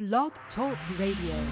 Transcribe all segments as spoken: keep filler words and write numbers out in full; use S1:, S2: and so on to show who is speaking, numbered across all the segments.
S1: Blog Talk Radio.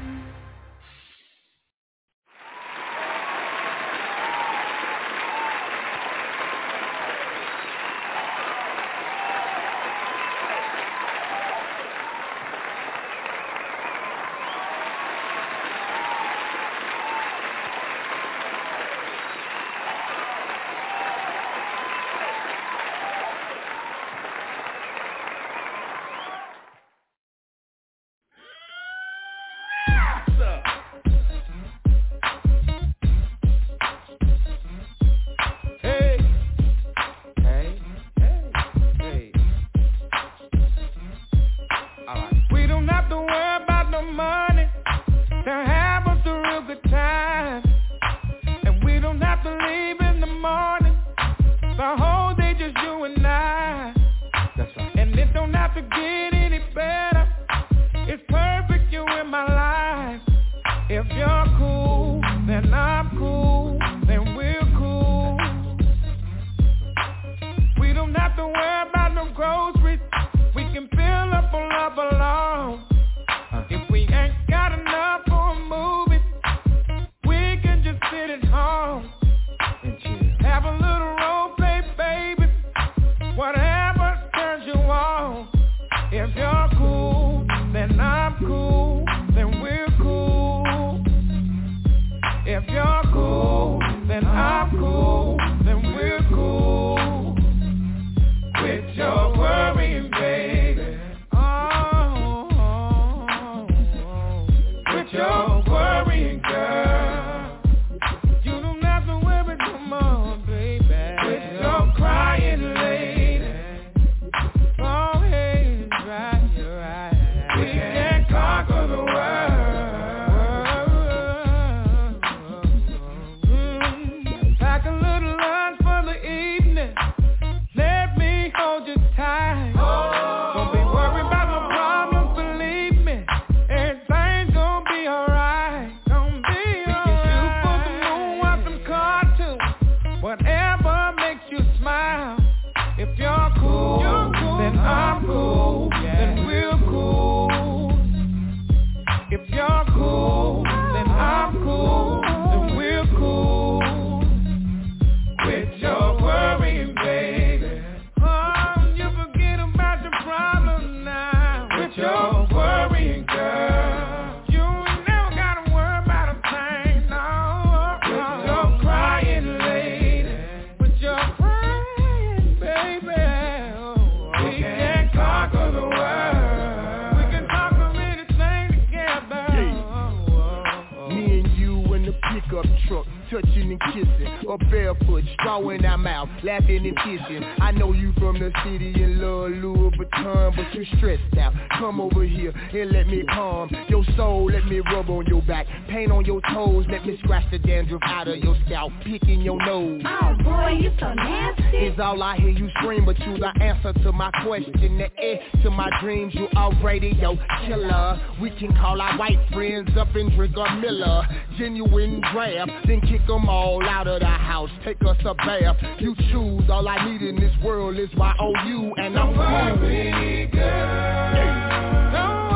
S2: Question, the A to my dreams, you already yo killer. We can call our white friends up and drink a Miller, genuine draft, then kick them all out of the house, take us a bath. You choose, all I need in this world is my O U, and I'm
S3: Don't worry, girl.
S2: Yeah.
S3: Don't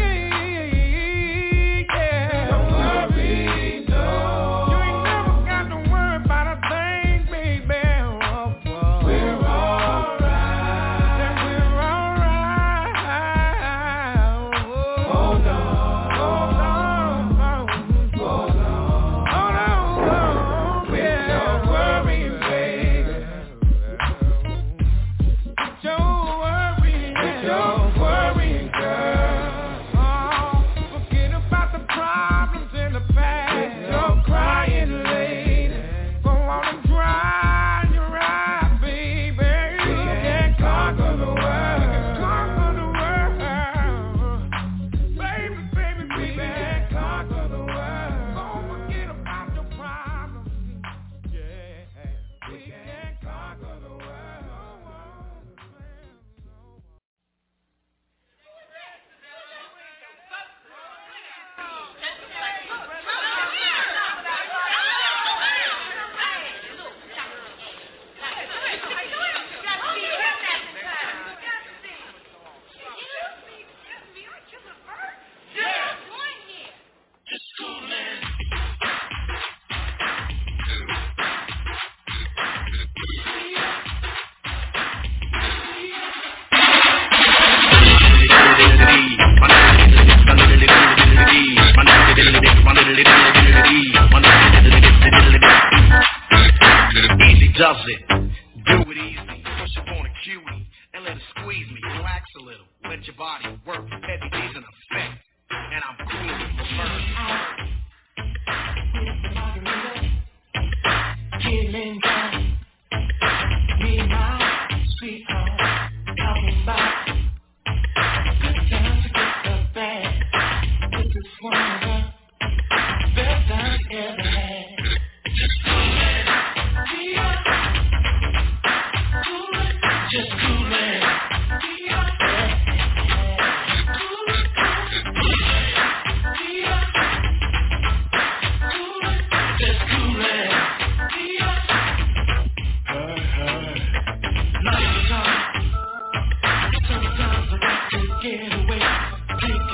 S3: worry, yeah. Don't worry, no. You ain't never got to worry about a thing, baby. Oh, oh. We're all worry.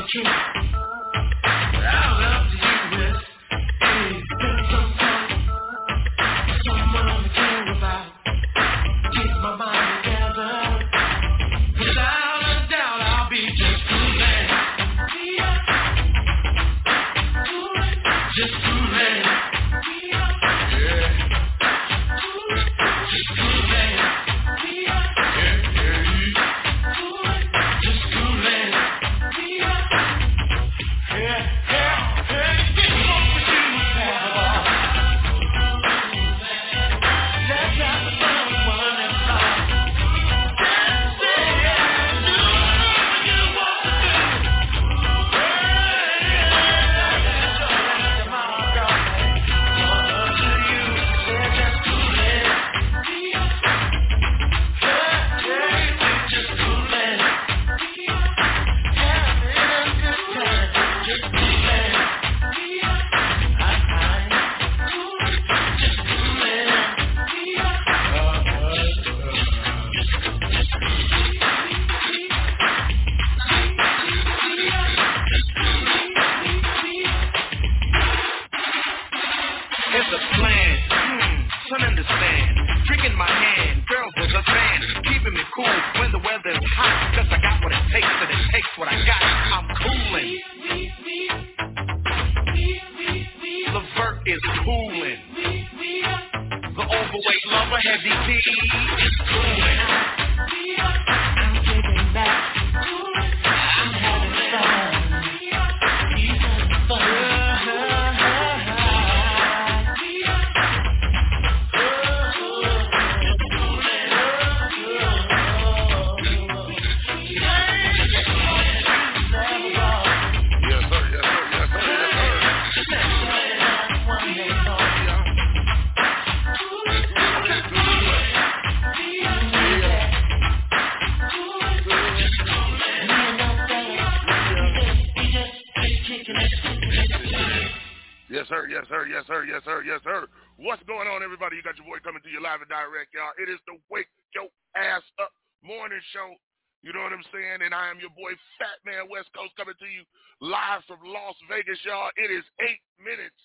S4: Y'all, it is eight minutes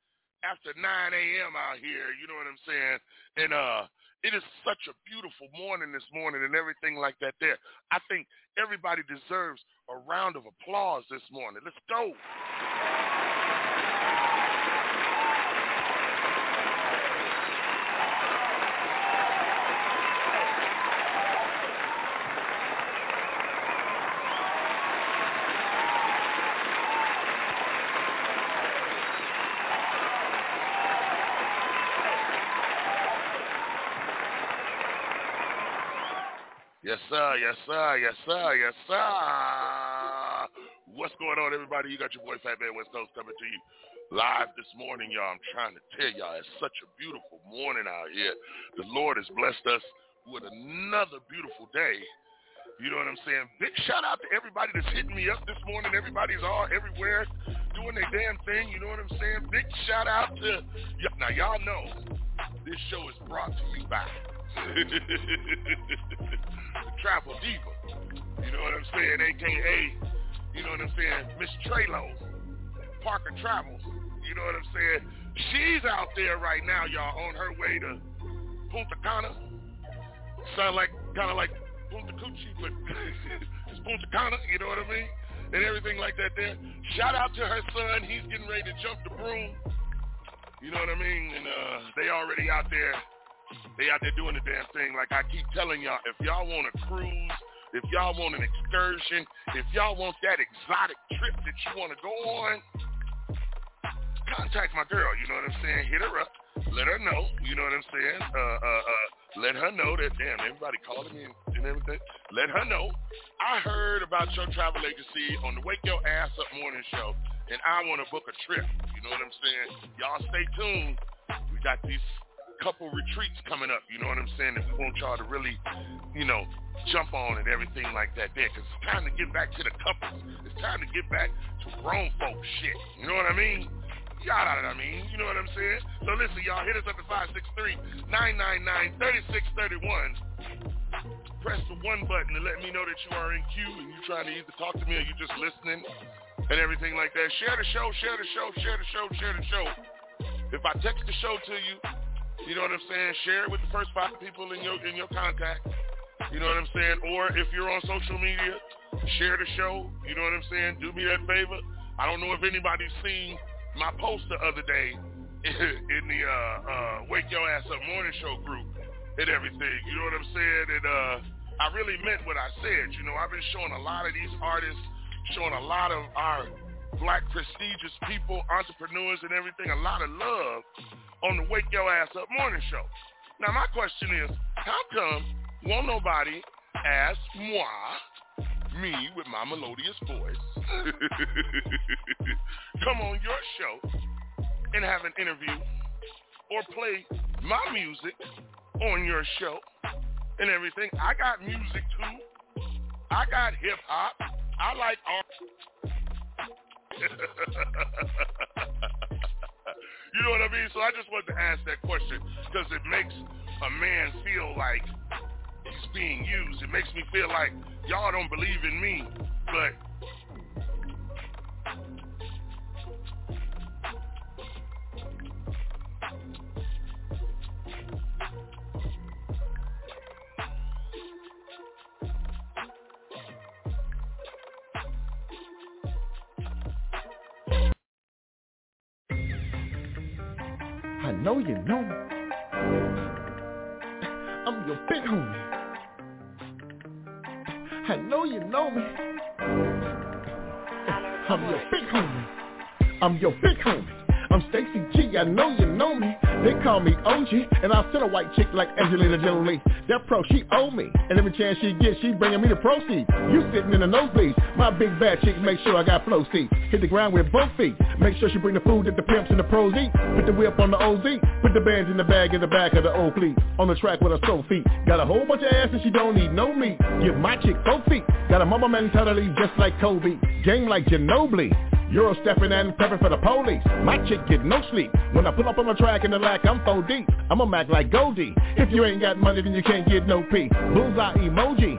S4: after nine a.m. out here, you know what I'm saying? And uh, it is such a beautiful morning this morning and everything like that there. I think everybody deserves a round of applause this morning. Let's go. Yes, sir, yes, sir, yes, sir, yes, sir. What's going on, everybody? You got your boy Fat Man West Coast coming to you live this morning, y'all. I'm trying to tell y'all, it's such a beautiful morning out here. The Lord has blessed us with another beautiful day. You know what I'm saying? Big shout out to everybody that's hitting me up this morning. Everybody's all everywhere doing their damn thing. You know what I'm saying? Big shout out to y- now. Y'all know this show is brought to you by Travel Diva. You know what I'm saying? A K A, you know what I'm saying? Miss Traylo, Parker Travels. You know what I'm saying? She's out there right now, y'all, on her way to Punta Cana. Sound like kind of like Punta Coochie, but it's Punta Cana. You know what I mean? And everything like that there. Shout out to her son. He's getting ready to jump the broom. You know what I mean? And uh, they already out there. They out there doing the damn thing. Like I keep telling y'all, if y'all want a cruise, if y'all want an excursion, if y'all want that exotic trip that you want to go on, contact my girl. You know what I'm saying? Hit her up. Let her know. You know what I'm saying? Uh, uh, uh, let her know that, damn, everybody calling me and everything. Let her know. I heard about your travel agency on the Wake Your Ass Up morning show, and I want to book a trip. You know what I'm saying? Y'all stay tuned. We got these couple retreats coming up, you know what I'm saying, that we want y'all to really, you know, jump on and everything like that there, because it's time to get back to the couples. It's time to get back to grown folk shit. You know what I mean? Y'all know what I mean. You know what I'm saying? So listen, y'all, hit us up at five six three, nine nine nine, three six three one. press the one button to let me know that you are in queue and you're trying to either talk to me or you're just listening and everything like that. Share the show, share the show, share the show, share the show. If I text the show to you, you know what I'm saying, share it with the first five people in your in your contact. You know what I'm saying? Or if you're on social media, share the show. You know what I'm saying? Do me that favor. I don't know if anybody's seen my post the other day in the uh, uh, Wake Your Ass Up Morning Show group and everything. You know what I'm saying? And uh, I really meant what I said. You know, I've been showing a lot of these artists, showing a lot of our black prestigious people, entrepreneurs and everything, a lot of love on the Wake Your Ass Up Morning Show. Now, my question is, how come won't nobody ask moi, me with my melodious voice, come on your show and have an interview or play my music on your show and everything? I got music too. I got hip hop. I like art. You know what I mean? So I just wanted to ask that question because it makes a man feel like he's being used. It makes me feel like y'all don't believe in me, but
S2: I know you know me. I'm your big homie. I know you know me. I'm your big homie. I'm your big homie. I'm Stacy G, I know you know me. They call me O G, and I'll send a white chick like Angelina Jolie. That pro, she owe me, and every chance she gets, she bringing me the proceeds. You sitting in the nosebleeds, my big bad chick make sure I got flow seats. Hit the ground with both feet, make sure she bring the food that the pimps and the pros eat. Put the whip on the O Z, put the bands in the bag in the back of the old fleet. On the track with her soul feet, got a whole bunch of ass and she don't need no meat. Give my chick four feet, got a mama mentality just like Kobe. Game like Ginobili. Euro stepping and prepping for the police. My chick get no sleep. When I pull up on the track in the lack, I'm four deep. I'ma act like Goldie. If you ain't got money, then you can't get no P. Bullseye emoji.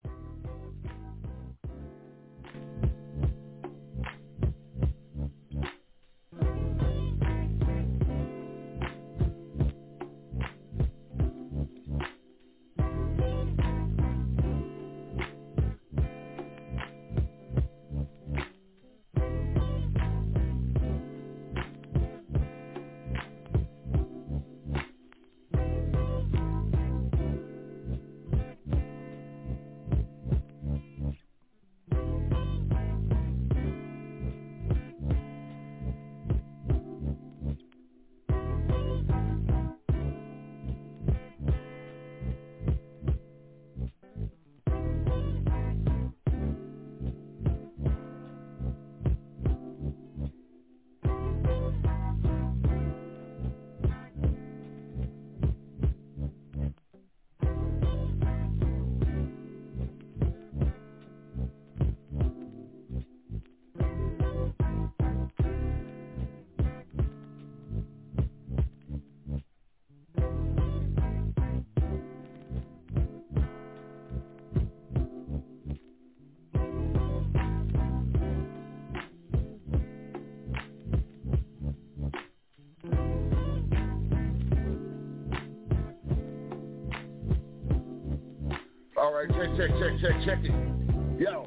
S5: All right, check, check, check, check, check it. Yo,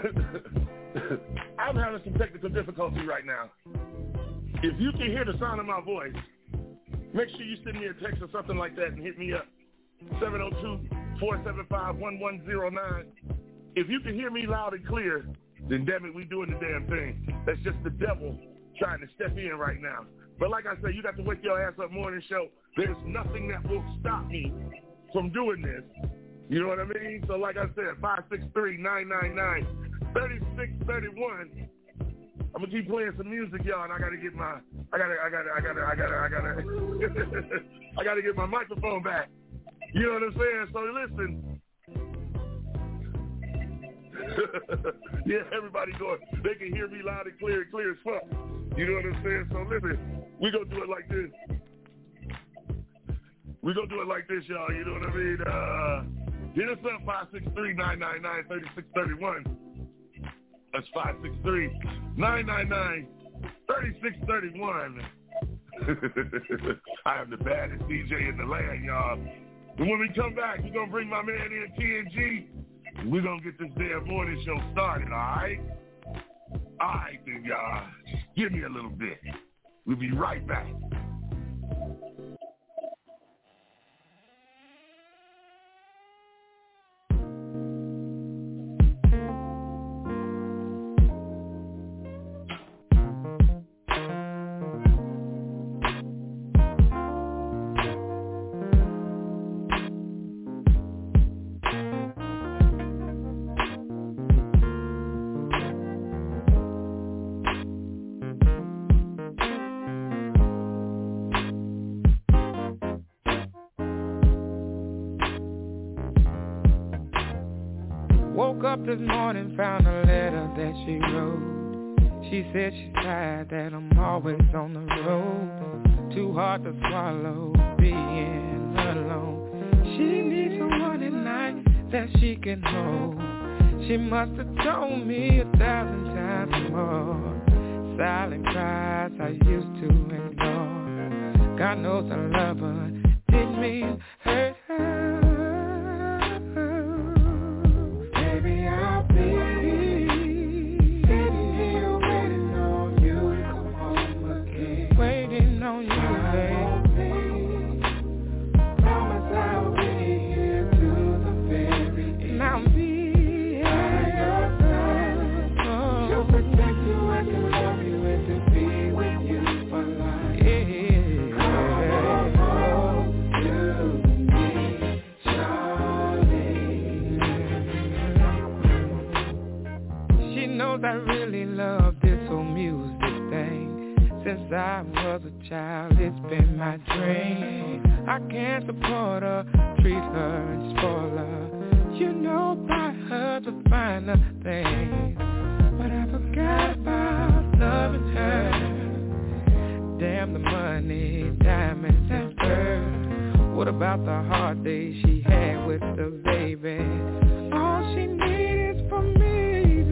S5: I'm having some technical difficulty right now. If you can hear the sound of my voice, make sure you send me a text or something like that and hit me up. seven oh two, four seven five, one one oh nine. If you can hear me loud and clear, then damn it, we doing the damn thing. That's just the devil trying to step in right now. But like I said, you got to Wake Your Ass Up Morning Show. There's nothing that will stop me from doing this. You know what I mean? So like I said, five six three, nine nine nine, three six three one. I'm gonna keep playing some music, y'all, and I gotta get my, I gotta, I gotta, I gotta, I gotta, I gotta, I gotta get my microphone back. You know what I'm saying? So listen. Yeah, everybody going, they can hear me loud and clear, clear as fuck. You know what I'm saying? So listen, we gonna do it like this. We gonna do it like this, y'all. You know what I mean? Uh, Hit us up, five six three, nine nine nine, three six three one. That's five six three, nine nine nine, three six three one. I am the baddest D J in the land, y'all. And when we come back, we're going to bring my man in, T N G. And we're going to get this damn morning show started, all right? All right, then, y'all. Just give me a little bit. We'll be right back.
S6: Woke up this morning, found a letter that she wrote. She said she's tired, that I'm always on the road. Too hard to swallow, being alone. She needs someone at night that she can hold. She must have told me a thousand times more. Silent cries I used to ignore. God knows I love her, didn't mean hurt her. I really love this whole music thing. Since I was a child, it's been my dream. I can't support her, treat her and spoil her. You know, buy her the finer things. But I forgot about loving her. Damn the money, diamonds and fur. What about the hard days she had with the baby? All she needs is for me.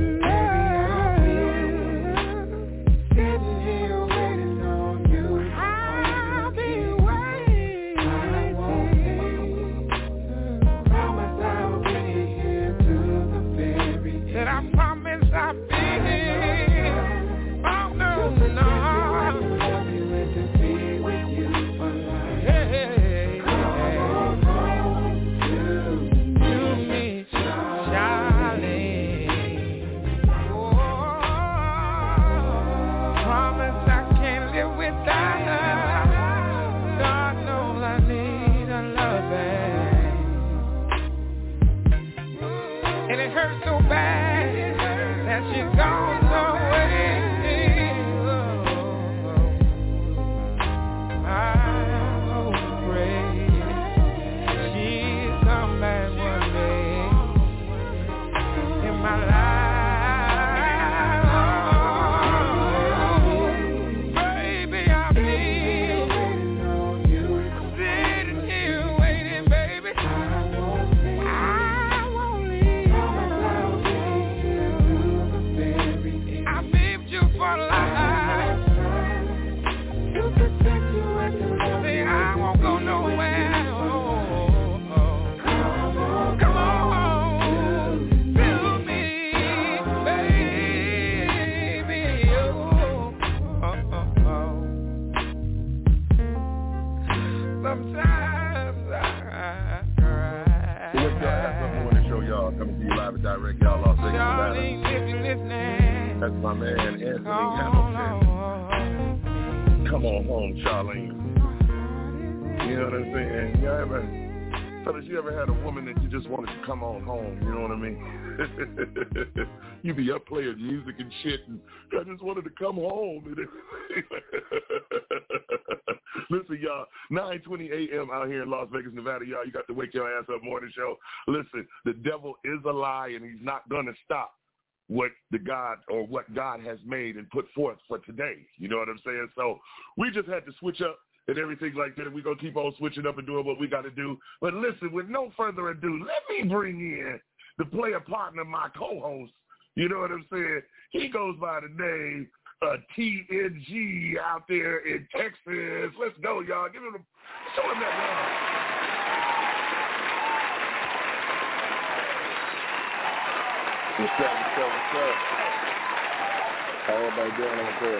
S5: You be up playing music and shit, and I just wanted to come home. Listen, y'all, nine twenty a.m. out here in Las Vegas, Nevada, y'all, you got to wake your ass up morning show. Listen, the devil is a lie, and he's not going to stop what the God or what God has made and put forth for today. You know what I'm saying? So we just had to switch up and everything like that. We're going to keep on switching up and doing what we got to do. But listen, with no further ado, let me bring in the player partner, my co-host. You know what I'm saying? He goes by the name uh, T N G out there in Texas. Let's go, y'all. Give him a, show him that love.
S7: What's up, what's up, what's up? How everybody doing out there?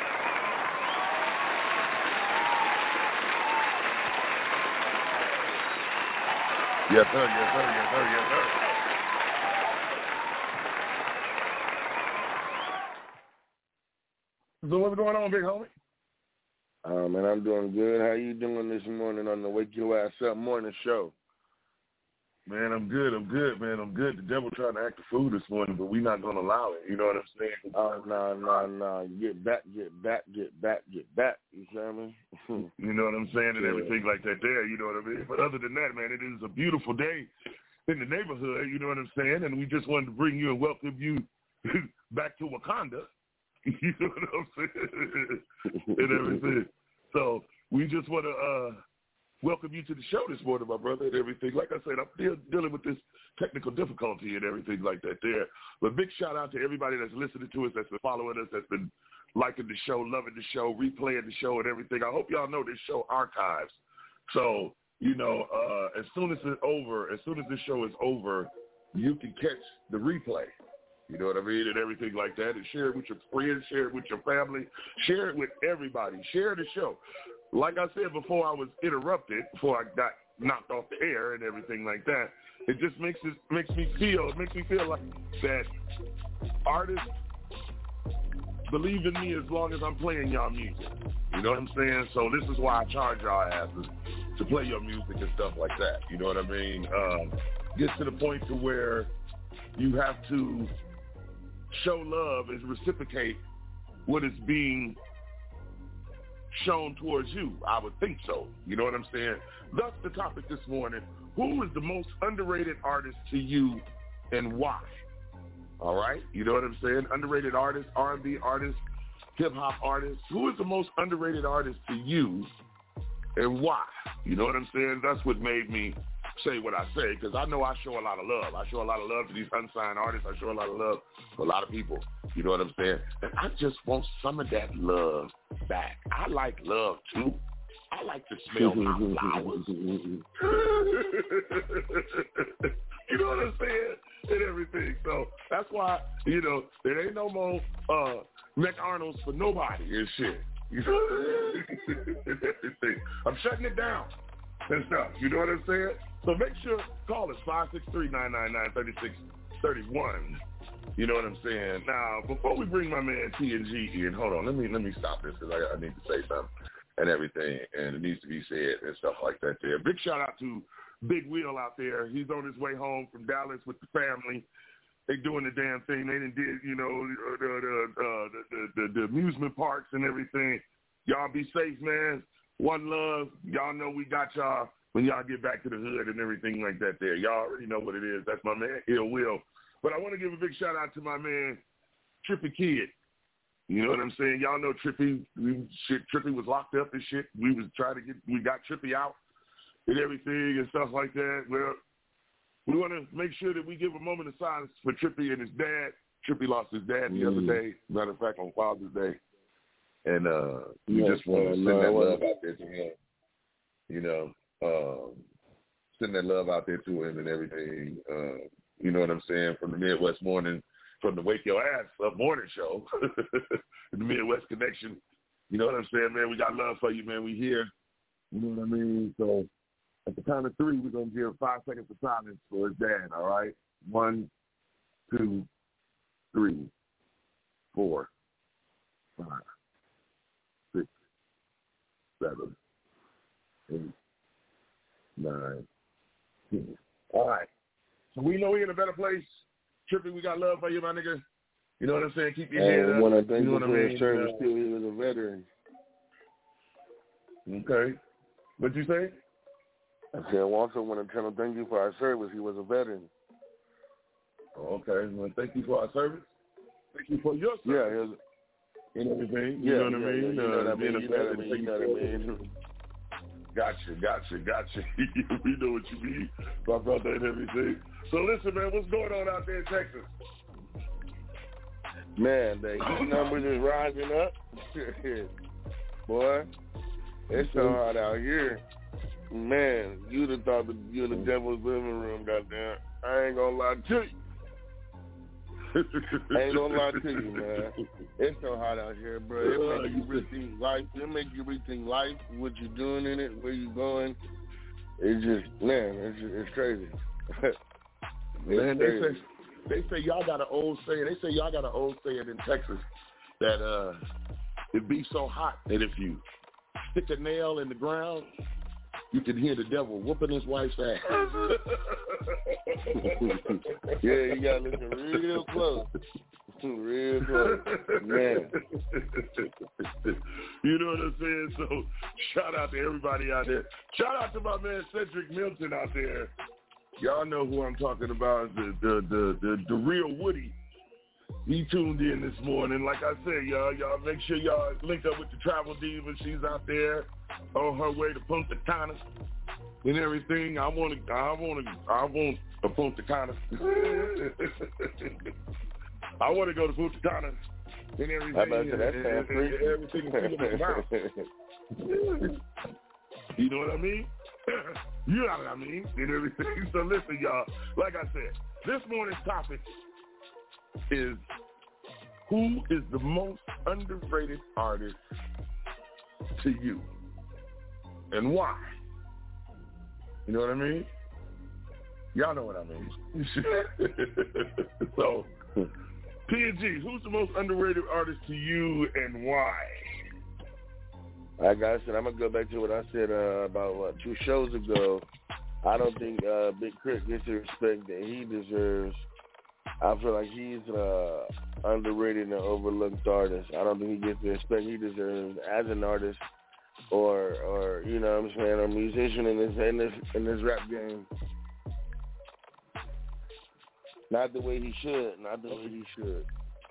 S5: Yes, sir, yes, sir, yes, sir, yes, sir. So what's going on, big homie?
S7: Uh, man, I'm doing good. How you doing this morning on the Wake Your Ass Up morning show?
S5: Man, I'm good. I'm good, man. I'm good. The devil trying to act the fool this morning, but we're not going to allow it. You know what I'm saying?
S7: Oh, no, no, no. Get back, get back, get back, get back. You see what I mean?
S5: You know what I'm saying? And
S7: yeah.
S5: everything like that there. You know what I mean? But other than that, man, it is a beautiful day in the neighborhood. You know what I'm saying? And we just wanted to bring you and welcome you back to Wakanda. You know what I'm saying? And everything. So we just want to uh, welcome you to the show this morning, my brother, and everything. Like I said, I'm still dealing with this technical difficulty and everything like that there. But big shout out to everybody that's listening to us, that's been following us, that's been liking the show, loving the show, replaying the show and everything. I hope y'all know this show archives. So, you know, uh, as soon as it's over, as soon as this show is over, you can catch the replay. You know what I mean? And everything like that. And share it with your friends, share it with your family, share it with everybody. Share the show. Like I said before I was interrupted, before I got knocked off the air and everything like that, it just makes it makes me feel, it makes me feel like that artists believe in me as long as I'm playing y'all music. You know what I'm saying? So this is why I charge y'all asses to play your music and stuff like that. You know what I mean? Um, gets to the point to where you have to show love and reciprocate what is being shown towards you. I would think so. You know what I'm saying? Thus the topic this morning, who is the most underrated artist to you and why? All right? You know what I'm saying? Underrated artist, R and B artist, hip-hop artist. Who is the most underrated artist to you and why? You know what I'm saying? That's what made me say what I say, because I know I show a lot of love. I show a lot of love to these unsigned artists. I show a lot of love to a lot of people. You know what I'm saying? And I just want some of that love back. I like love, too. I like to smell my flowers. You know what I'm saying? And everything. So that's why, you know, there ain't no more uh, McArnold's for nobody and shit. You know? And everything. I'm shutting it down and stuff. You know what I'm saying? So make sure, call us, five six three, nine nine nine, three six three one. You know what I'm saying? Now, before we bring my man T N G in, hold on, let me let me stop this because I, I need to say something and everything, and it needs to be said and stuff like that there. Big shout out to Big Wheel out there. He's on his way home from Dallas with the family. They doing the damn thing. They done did, you know, the the, uh, the, the, the, the amusement parks and everything. Y'all be safe, man. One love. Y'all know we got y'all when y'all get back to the hood and everything like that there. Y'all already know what it is. That's my man, Ill Will. But I want to give a big shout out to my man, Trippy Kid. You know what I'm saying? Y'all know Trippy. We, shit, Trippy was locked up and shit. We was trying to get, we got Trippy out and everything and stuff like that. Well, we want to make sure that we give a moment of silence for Trippy and his dad. Trippy lost his dad the mm. other day, matter of fact, on Father's Day. And uh, we yes, just want to send no, that love out there to him. You know, um, send that love out there to him and everything. Uh, you know what I'm saying? From the Midwest Morning, from the Wake Your Ass Up morning show, the Midwest Connection. You know what I'm saying, man? We got love for you, man. We here. You know what I mean? So at the count of three, we're going to give five seconds of silence for his dad, all right? One, two, three, four, five, six, seven, eight, nine, ten. All right. So we know we're in a better place. Trippy, we got love for you, my nigga. You know what I'm saying? Keep your
S7: and
S5: head up.
S7: When I think
S5: you know
S7: before
S5: what I mean?
S7: his service,
S5: uh,
S7: still he was a veteran.
S5: Okay. What'd you say?
S7: I said, also want to tell him thank you for our service. He was a veteran.
S5: Oh, okay. Well, thank you for our service. Thank you for your service.
S7: Yeah, he was,
S5: and everything. You
S7: Yeah,
S5: know what
S7: yeah,
S5: I
S7: yeah,
S5: mean?
S7: you know what I
S5: Uh,
S7: mean,
S5: being a
S7: you know what I
S5: vet
S7: mean,
S5: and
S7: you know what I mean.
S5: Gotcha, gotcha, gotcha. We know what you mean, my brother, and everything. So listen, man, what's going on out there in Texas?
S7: Man, the heat numbers is rising up. Boy, it's so hot out here. Man, you'd have thought that you in the devil's living room, goddamn. I ain't gonna lie to you. I ain't gonna lie to you, man. It's so hot out here, bro. It makes you rethink life. It makes you rethink life, what you're doing in it, where you going. It's just, man, it's just, it's crazy. It's
S5: man,
S7: crazy.
S5: they say they say y'all got an old saying. They say y'all got an old saying in Texas that uh, it be so hot that if you stick a nail in the ground, you can hear the devil whooping his wife's ass.
S7: Yeah, you gotta listen real close. Real close. Man.
S5: You know what I'm saying? So shout out to everybody out there. Shout out to my man Cedric Milton out there. Y'all know who I'm talking about, the the the the, the real Woody. He tuned in this morning. Like I said, y'all, y'all make sure y'all link up with the Travel Diva. She's out there on her way to Punta Cana and everything. I want to, I want to, I want a Punta Cana. I want to go to Punta Cana and everything.
S7: How about that?
S5: And,
S7: That
S5: and, and everything is out. You know what I mean? You know what I mean? And everything. So listen, y'all. Like I said, this morning's topic is who is the most underrated artist to you and why? You know what I mean? Y'all know what I mean. So, P and G, who's the most underrated artist to you and why?
S7: Like I said, I'm going to go back to what I said uh, about, what, two shows ago. I don't think uh, Big Crit gets the respect that he deserves. I feel like he's uh, underrated and overlooked artist. I don't think he gets the respect he deserves as an artist or, or you know what I'm saying, a musician in this, in this, in this rap game. Not the way he should. Not the way he should.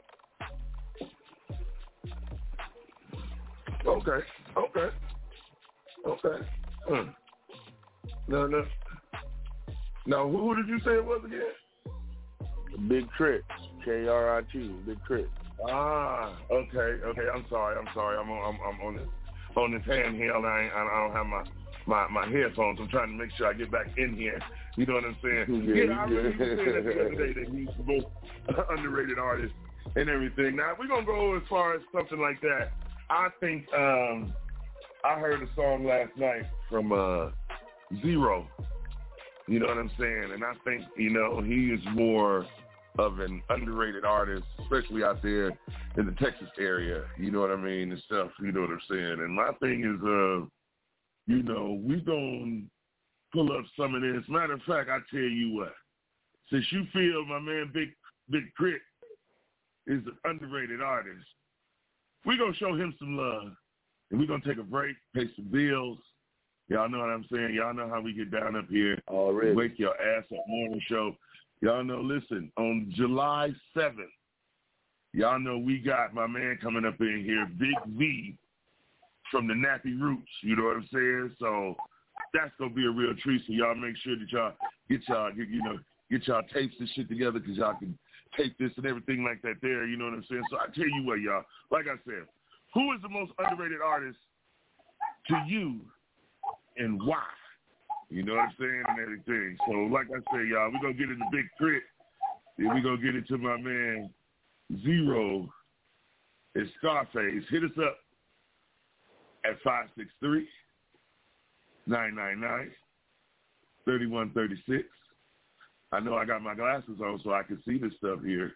S5: Okay. Okay. Okay. Hmm. No, no. Now, who, who did you say it was again?
S7: Big Crit. K R I T. Big Crit.
S5: Ah, okay, okay. I'm sorry. I'm sorry. I'm on. I'm, I'm on this on this handheld. I ain't, I don't have my, my my headphones. I'm trying to make sure I get back in here. You know what I'm saying?
S7: Yeah,
S5: yeah I really was saying that the other day that he's the most underrated artist and everything. Now we're gonna go as far as something like that. I think um, I heard a song last night from uh, Zero. You know what I'm saying? And I think, you know, he is more of an underrated artist, especially out there in the Texas area. You know what I mean? And stuff. You know what I'm saying? And my thing is, uh, you know, we gonna pull up some of this. Matter of fact, I tell you what. Since you feel my man Big Big Crit is an underrated artist, we're going to show him some love. And we're going to take a break, pay some bills. Y'all know what I'm saying? Y'all know how we get down up here.
S7: Already.
S5: Wake your ass up morning show. Y'all know, listen, on July seventh, y'all know we got my man coming up in here, Big V, from the Nappy Roots. You know what I'm saying? So that's going to be a real treat. So y'all make sure that y'all get y'all, get, you know, get y'all tapes and shit together because y'all can tape this and everything like that there. You know what I'm saying? So I tell you what, y'all, like I said, who is the most underrated artist to you and why? You know what I'm saying? And everything. So like I said, y'all, we're going to get into Big Crit. Then we're going to get into my man Zero and Scarface. Hit us up at five six three, nine nine nine, three one three six. I know I got my glasses on so I can see this stuff here.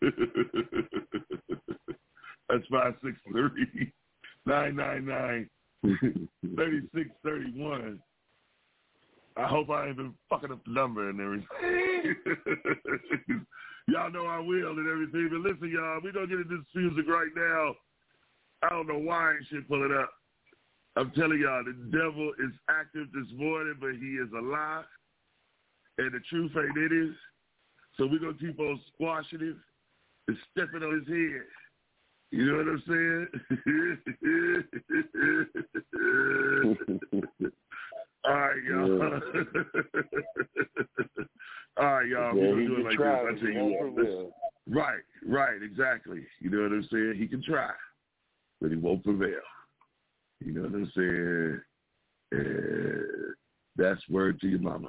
S5: That's five six three, nine nine nine, three six three one. I hope I ain't been fucking up the number and everything. Y'all know I will and everything. But listen, y'all, we going to get into this music right now. I don't know why I ain't shit pull it up. I'm telling y'all, the devil is active this morning, but he is alive. And the truth ain't it is. So we're going to keep on squashing him and stepping on his head. You know what I'm saying? All right, y'all. Yeah. All right, y'all.
S7: Yeah,
S5: We're going to do it like
S7: try,
S5: this. I tell you what. Right, right, exactly. You know what I'm saying? He can try, but he won't prevail. You know what I'm saying? Uh, that's word to your mama.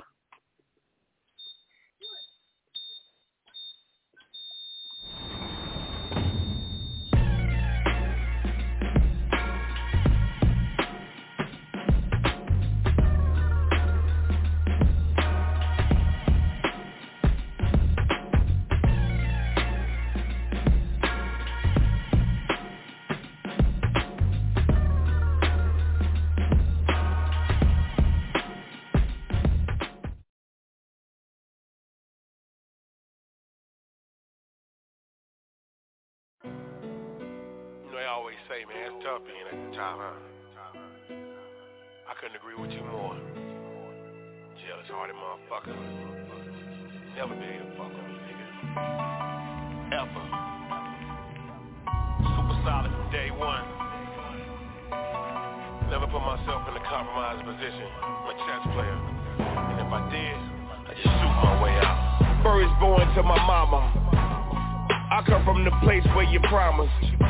S8: They always say, man, it's tough being at the top, huh? I couldn't agree with you more. Jealous hearted motherfucker. Never been able to fuck with me, nigga. Ever. Super solid from day one. Never put myself in a compromised position. I'm a chess player. And if I did, I just shoot my way out. First born to my mama. I come from the place where you promised.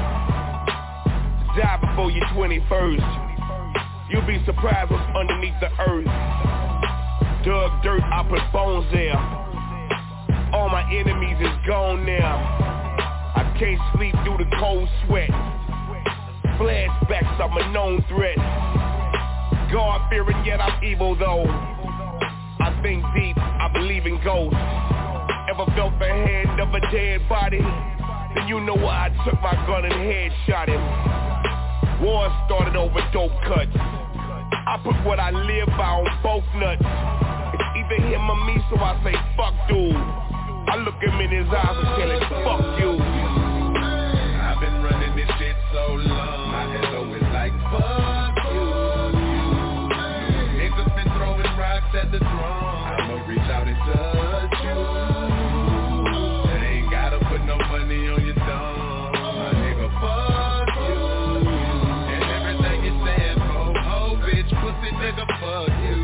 S8: Die before your twenty-first. You'll be surprised what's underneath the earth. Dug dirt, I put bones there. All my enemies is gone now. I can't sleep through the cold sweat. Flashbacks, I'm a known threat. God-fearing, yet I'm evil though. I think deep, I believe in ghosts. Ever felt the hand of a dead body? Then you know why I took my gun and headshot him. War started over dope cuts. I put what I live by on both nuts. It's either him or me, so I say fuck dude. I look him in his eyes and tell him fuck you.
S3: I've been running this shit so long, my head always like fuck you. Niggas been throwing rocks at the throne, I'ma reach out and touch you. They ain't gotta put no money on your thumb, my nigga fuck. Nigga, fuck you.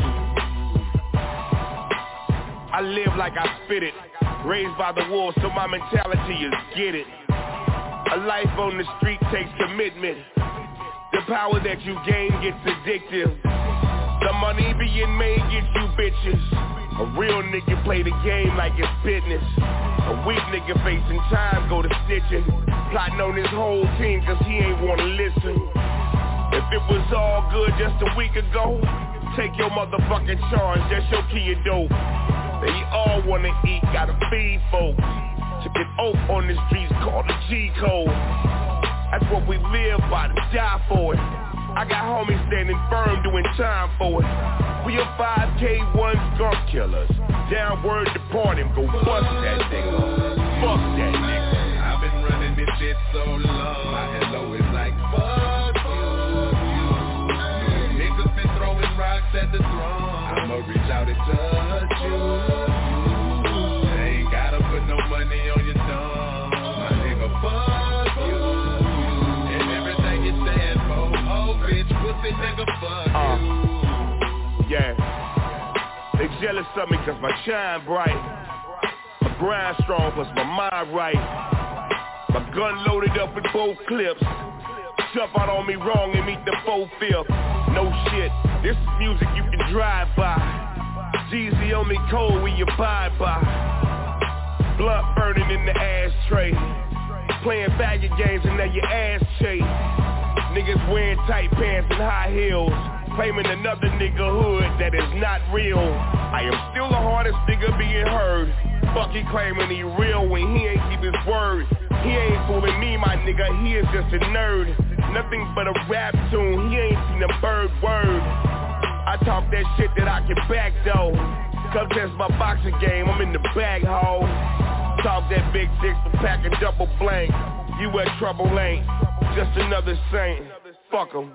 S8: I live like I spit it. Raised by the wolves, so my mentality is get it. A life on the street takes commitment. The power that you gain gets addictive. The money being made gets you bitches. A real nigga play the game like it's business. A weak nigga facing time go to snitching. Plotting on his whole team cause he ain't wanna listen. If it was all good just a week ago, take your motherfucking charge, that's your key of dope. They all wanna eat, gotta feed folks. Chicken oak on the streets called the G code. That's what we live by, to die for it. I got homies standing firm doing time for it. We a five K one skunk killers. Downward departing, go bust that nigga. Fuck that nigga.
S3: I've been running this shit so long, my hello is like fuck. Rocks at the throne, I'ma reach out and touch you. They ain't gotta put no money on your thumb, my nigga, fuck you. And everything you stand for, oh bitch, pussy nigga, fuck
S8: uh,
S3: you.
S8: Yeah, they jealous of me cause my shine bright. My grind strong plus my mind right. My gun loaded up with both clips. Jump out on me wrong and meet the four-fifth. No shit, this is music you can drive by. Jeezy on me cold we abide by. Blunt burning in the ashtray. Playing faggot games and now your ass chase. Niggas wearing tight pants and high heels. Claiming another nigga hood that is not real. I am still the hardest nigga being heard. Fuck he claiming he real when he ain't keep his word. He ain't fooling me, my nigga, he is just a nerd. Nothing but a rap tune, he ain't seen a bird word. I talk that shit that I can back though. Come test my boxing game, I'm in the bag hole. Talk that big six for pack a double blank. You at trouble ain't, just another saint. Fuck 'em.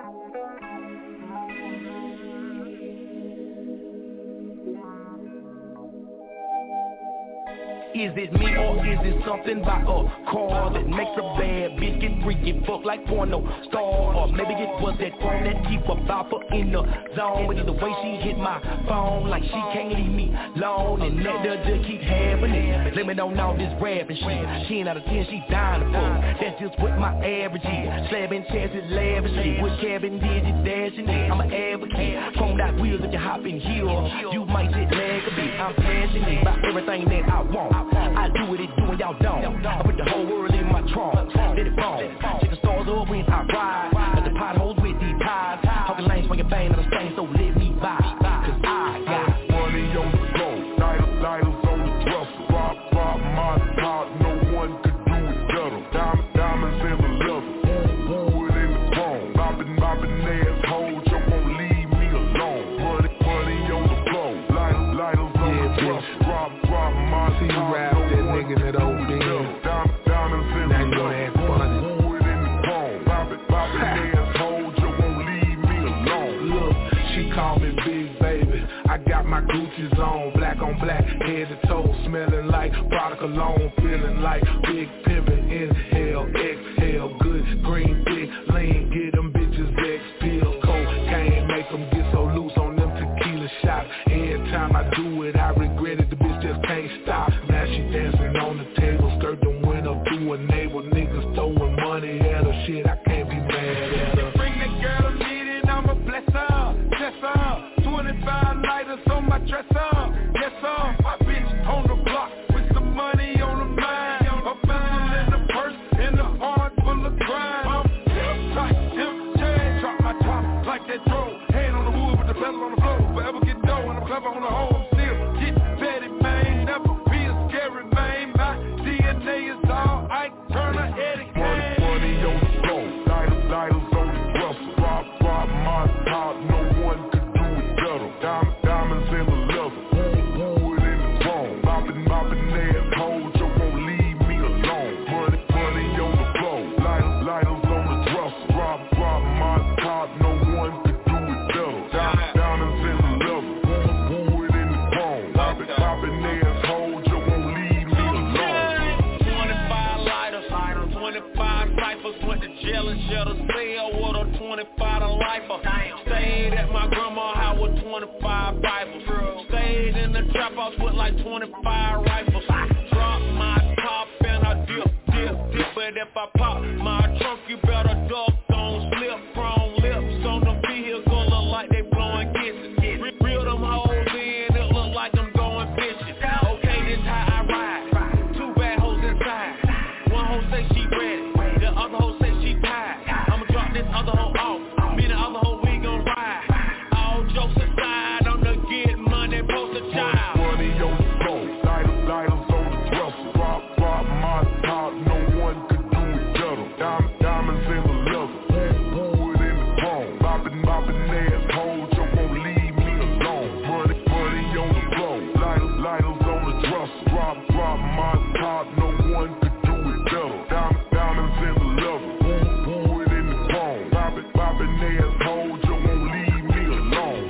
S9: Is it me or is it something by a car that makes a bad bitch get freaky, fuck like porno star? Or maybe it was that phone that keep a bopper in the zone. But either way she hit my phone like she can't leave me alone, and that does just keep happening. Limit on all this rapping shit. ten out of ten she dying to fuck. That's just what my average is. Slabbing chances lavishly with cabin digits dashing it. I'm an advocate. Phoned out wheels if you hop in here. You might just lag a bit. I'm passionate about everything that I want. I do what it do and y'all don't. I put the whole world in my trunk. Let it fall. Check the stars up when I ride. Got the potholes with these ties. Talking lanes when you bang on the stain, so let me buy. Cause I got
S8: money on the go. Titles, titles on the dresser. Rob, rob my top. No one could do it better. Diamond, diamonds in the leather. Wood in the chrome. Bobbing, bobbing assholes. You won't leave me alone. Money, money on the floor. Titles, titles on the dresser. Rob, rob my top.
S10: Rap that nigga that old man.
S8: Diamonds in
S10: now
S8: the
S10: you gonna act funny.
S8: Wood in the chrome. Bobbing, bobbing assholes. You won't leave me alone.
S10: Look, she called me Big Baby. I got my Gucci's on, black on black, head to toe, smelling like product cologne, feeling like big pimpin'. Inhale, exhale, good green, big lean, get them bitches X pills, cocaine, make them get so loose on them tequila shots. Every time I do it, I regret it. The bitch just can't stop. Now she dancing on the table, skirt them went up through a navel. Niggas throwing money at her, shit, I can't be mad at her.
S6: Bring the girl to meet it, I'ma bless her, bless her. twenty-five lighters on my dresser, yes sir. My bitch on the block with some money on the mind. A pistol in the purse and the heart full of crime. I'm tight, M J, drop my top like that throw. Hand on the wood with the pedal on the floor. Forever get dough and I'm clever on the hole. Still get petty, man. Never be a scary man. My D N A is all Ike Turner, Eddie Kane.
S8: Money on the floor, titles, titles on the dresser. Rob, rob my top, no one could do it better. Diamond, diamonds in the leather, wood in the chrome. Bobbing, bobbing assholes, you won't leave me alone. Money, money on the floor, lighters, lighters on the dresser. Rob, rob my top, no one could do it better. Diamond, diamonds in the leather, wood in the chrome. Bobbing, bobbing assholes, you won't leave me alone.
S6: twenty-five lighters, twenty-five ciphers, went to jail and shut a cell with a twenty-five to lifer. Stayed at my grandma's house with twenty-five Bibles. Stayed in the trap house with like twenty-five rifles. Drop my top and I dip, dip, dip. But if I pop my trunk, you better duck, don't slip. Chrome lips on the vehicle look like they blowing kisses. Reel them hoes in, it look like I'm going fishing. Okay, this how I ride. Two bad hoes inside. One hoe say she ready, the other hoe say she tired. I'ma drop this other hoe off. Me and the other hoe, we gon' ride. All jokes aside, I'm the get money poster child.
S8: Money on the floor, lighters, lighters on the dresser. Rob, rob my top, no one could do it better. Diamond, diamonds in the leather, wood in the chrome. Bobbing, bobbing assholes, you won't leave me alone. Money, money on the floor, lighters, lighters on the dresser. Rob, rob my top, no one could do it better. Diamond, diamonds in the leather, wood in the chrome. Bobbing, bobbing assholes, you won't leave me alone.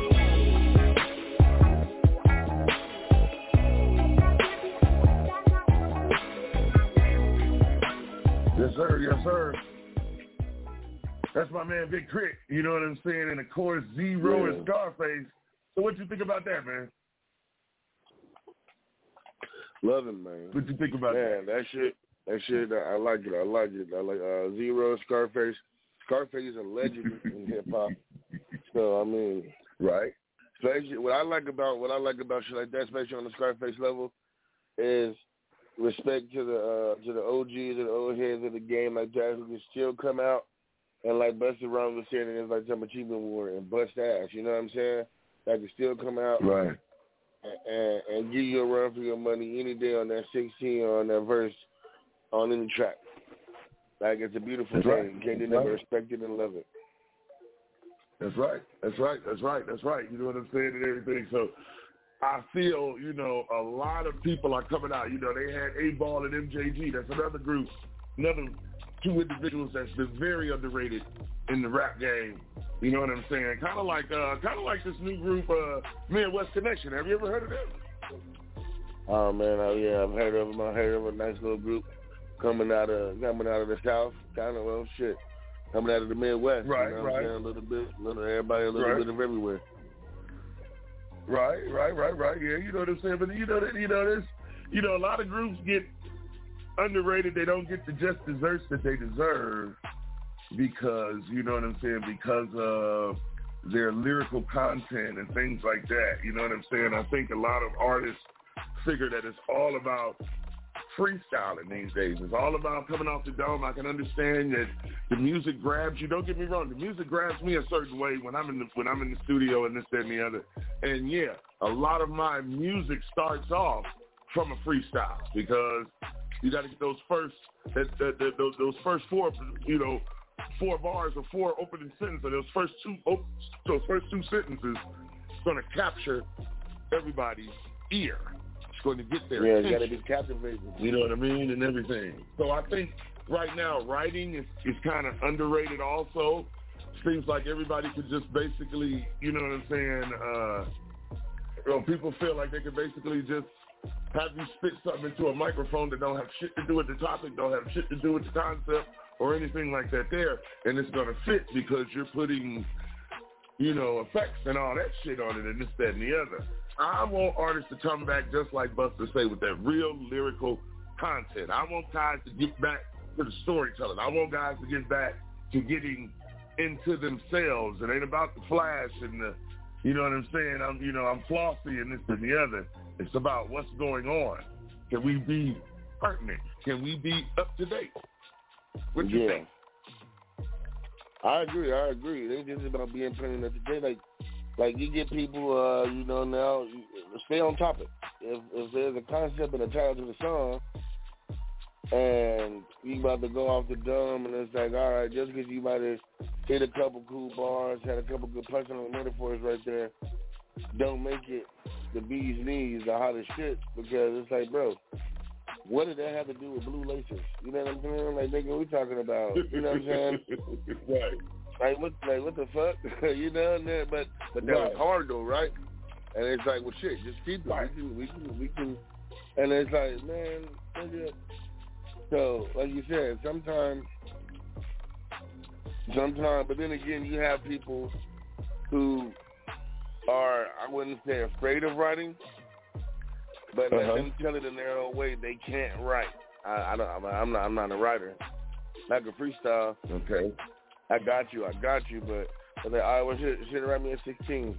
S5: Yes, sir. Yes, sir. That's my man, Big Crit. You know what I'm saying? And, of course, Zero
S7: Yeah.
S5: and Scarface. So what you think about that, man?
S7: Love him, man.
S5: What you think about
S7: Man, that shit, that shit, I like it. I like it. I like uh, Zero, Scarface. Scarface is a legend in hip hop. So I mean,
S5: that? Right.
S7: especially what I like about what I like about shit like that, especially on the Scarface level, is respect to the uh, to the O Gs and the old heads of the game like that who can still come out and like bust around with saying it's like some achievement war and bust ass. You know what I'm saying? That can still come out
S5: Right.
S7: and, and give you a run for your money any day on that sixteen or on that verse on any track. Like, it's a beautiful
S5: That's
S7: thing.
S5: right.
S7: You can't
S5: That's
S7: never
S5: right.
S7: respect it and love it.
S5: That's right. That's right. That's right. That's right. You know what I'm saying and everything. So I feel, you know, a lot of people are coming out. You know, they had A-Ball and M J G. That's another group, another two individuals that's been very underrated in the rap game. You know what I'm saying? Kind of like, uh, kind of like this new group, uh, Midwest Connection. Have you ever heard of them?
S7: Oh man, oh yeah, I've heard of them. I heard of a nice little group coming out of coming out of the South, kind of well shit, coming out of the Midwest.
S5: Right,
S7: you know
S5: right.
S7: What I'm saying? A little bit, little everybody, a little
S5: right.
S7: bit of everywhere.
S5: Right, right, right, right. Yeah, you know what I'm saying. But you know that, you know this, you know, a lot of groups get underrated. They don't get the just desserts that they deserve because, you know what I'm saying, because of their lyrical content and things like that. You know what I'm saying? I think a lot of artists figure that it's all about freestyling these days. It's all about coming off the dome. I can understand that the music grabs you. Don't get me wrong. The music grabs me a certain way when I'm in the when I'm in the studio and this, that, and the other. And yeah, a lot of my music starts off from a freestyle because you got to get those first that, that, that, those, those first four you know four bars or four opening sentences. Those first two those first two sentences going to capture everybody's ear. Going to get there.
S7: Yeah, you got to be captivated.
S5: You know what I mean? And everything. So I think right now writing is, is kind of underrated also. Seems like everybody could just basically, you know what I'm saying, uh, you know, people feel like they could basically just have you spit something into a microphone that don't have shit to do with the topic, don't have shit to do with the concept or anything like that there, and it's going to fit because you're putting, you know, effects and all that shit on it and this, that, and the other. I want artists to come back just like Buster say with that real lyrical content. I want guys to get back to the storytelling. I want guys to get back to getting into themselves. It ain't about the flash and the, you know what I'm saying? I'm, you know, I'm flossy and this and the other. It's about what's going on. Can we be pertinent? Can we be up to date? What you
S7: yeah.
S5: think?
S7: I agree. I agree. It ain't just about being pertinent up to date. Like, Like, you get people, uh, you know, now, stay on topic. If if there's a concept and a title to the song, and you about to go off the dome, and it's like, all right, just because you might have hit a couple cool bars, had a couple good personal metaphors right there, don't make it the bee's knees, the hottest shit, because it's like, bro, what did that have to do with blue laces? You know what I'm saying? Like, nigga, we talking about, you know what I'm saying?
S5: Right.
S7: Like what? Like what the fuck? You know, and then, but but that
S5: right.
S7: was hard though, right? And it's like, well, shit, just keep it. Right. We can, we can, we can. And it's like, man, nigga. So, like you said, sometimes, sometimes, but then again, you have people who are, I wouldn't say afraid of writing, but uh-huh. let them tell it in their own way. They can't write. I, I don't. I'm not. I'm not a writer. Like a freestyle.
S5: Okay.
S7: I got you, I got you, but, but like, I was should have write me at sixteen.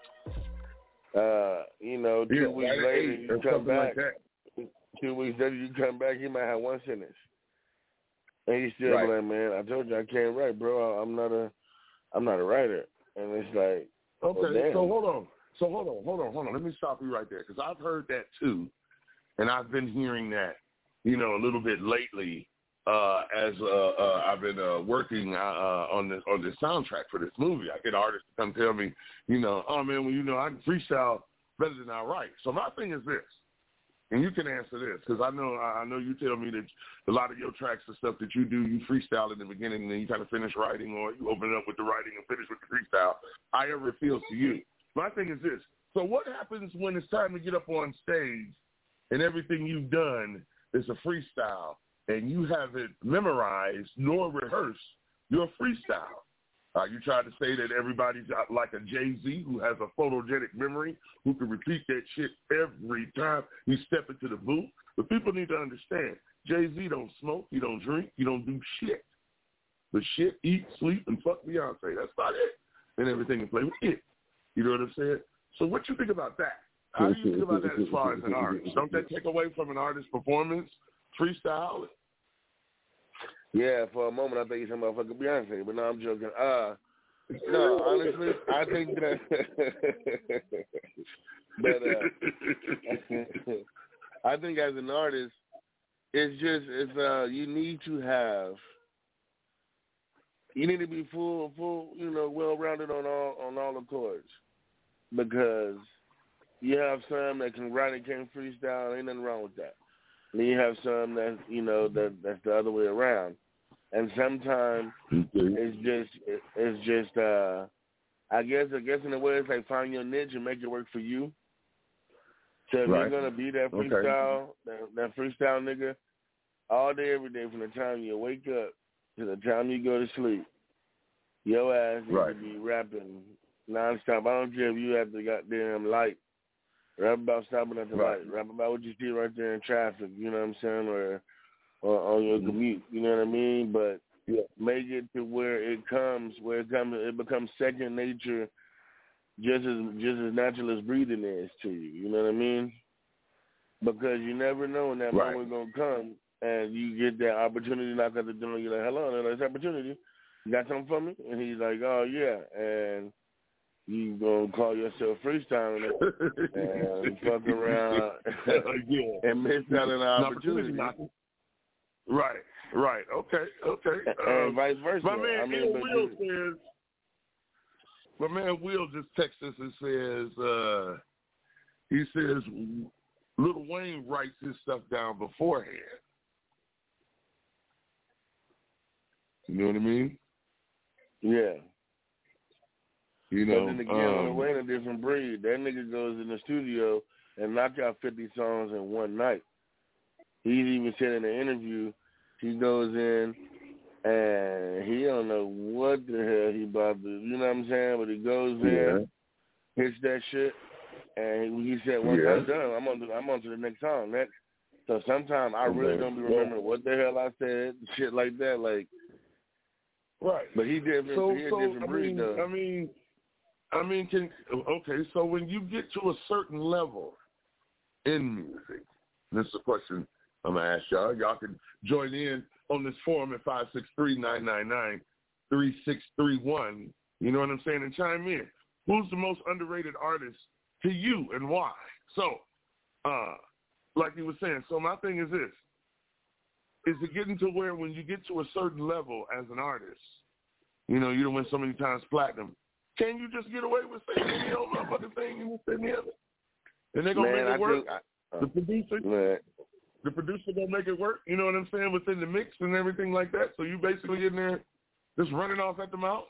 S7: Uh, you know, two
S5: yeah,
S7: weeks later you come back.
S5: Like
S7: two weeks later you come back, you might have one sentence, and you still
S5: right.
S7: like, man, I told you I can't write, bro. I'm not a, I'm not a writer, and it's like,
S5: okay,
S7: oh,
S5: so hold on, so hold on, hold on, hold on. Let me stop you right there because I've heard that too, and I've been hearing that, you know, a little bit lately. Uh, as uh, uh, I've been uh, working uh, on this on this soundtrack for this movie, I get artists to come tell me, you know, oh man, well, you know, I can freestyle better than I write. So my thing is this, and you can answer this because I know I know you tell me that a lot of your tracks and stuff that you do, you freestyle in the beginning and then you kind of finish writing, or you open it up with the writing and finish with the freestyle. However it feels to you. My thing is this. So what happens when it's time to get up on stage and everything you've done is a freestyle? And you haven't memorized nor rehearsed your freestyle. Uh, you try to say that everybody's like a Jay-Z who has a photogenic memory, who can repeat that shit every time you step into the booth. But people need to understand, Jay-Z don't smoke, he don't drink, he don't do shit. But shit, eat, sleep, and fuck Beyonce. That's about it. And everything and play with it. You know what I'm saying? So what you think about that? How do you think about that as far as an artist? Don't that take away from an artist's performance, freestyle?
S7: Yeah, for a moment I think he's a motherfucking Beyonce, but no, I'm joking. Uh, no, honestly, I think that, but uh, I think as an artist, it's just it's uh you need to have, you need to be full, full, you know, well rounded on all on all the chords, because you have some that can write and can't freestyle. Ain't nothing wrong with that. And then you have some that, you know, that that's the other way around. And sometimes it's just it's just uh, I guess I guess in a way it's like find your niche and make it work for you. So if right. you're gonna be that freestyle, okay. that, that freestyle nigga, all day every day from the time you wake up to the time you go to sleep, your ass needs right. to be rapping nonstop. I don't care if you have the goddamn light. Rap about stopping at the right. light. Rap about what you see right there in traffic. You know what I'm saying, or or on your commute. You know what I mean? But yeah. make it to where it comes, where it comes, it becomes second nature. Just as just as natural as breathing is to you, you know what I mean? Because you never know when that right. moment's gonna come, and you get that opportunity knock at the door. And you're like, "Hello, there's opportunity. You got something for me?" And he's like, "Oh yeah," and you gonna call yourself freestyling it and fuck around yeah. and miss out on an opportunity.
S5: Right, right, okay, okay,
S7: and
S5: um,
S7: vice versa.
S5: My man,
S7: I mean,
S5: Will says. My man Will just texted us and says, uh, he says Lil Wayne writes his stuff down beforehand. You know what I mean?
S7: Yeah.
S5: You know,
S7: but then again, um, Lil Wayne a different breed. That nigga goes in the studio and knock out fifty songs in one night. He even said in an interview, he goes in and he don't know what the hell he about to, you know what I'm saying? But he goes in, yeah. hits that shit, and he said, once yeah. I'm done, I'm on to, I'm on to the next song. Next. So sometimes I really don't be remembering what the hell I said, shit like that. Like,
S5: right.
S7: But he did.
S5: So,
S7: he
S5: so
S7: different
S5: I
S7: breed,
S5: mean,
S7: though.
S5: I mean, I mean, can okay. So when you get to a certain level in music, this is a question I'm gonna ask y'all. Y'all can join in on this forum at five six three, nine nine nine, three six three one. You know what I'm saying? And chime in. Who's the most underrated artist to you and why? So, uh, like you were saying, so my thing is this. Is it getting to where when you get to a certain level as an artist, you know, you don't win so many times platinum, can you just get away with saying any old motherfucking thing and this and the other? And they're going to make it I work? Do, I, uh, the producer? Man. The producer gonna make it work, you know what I'm saying, within the mix and everything like that. So you basically in there just running off at the mouth.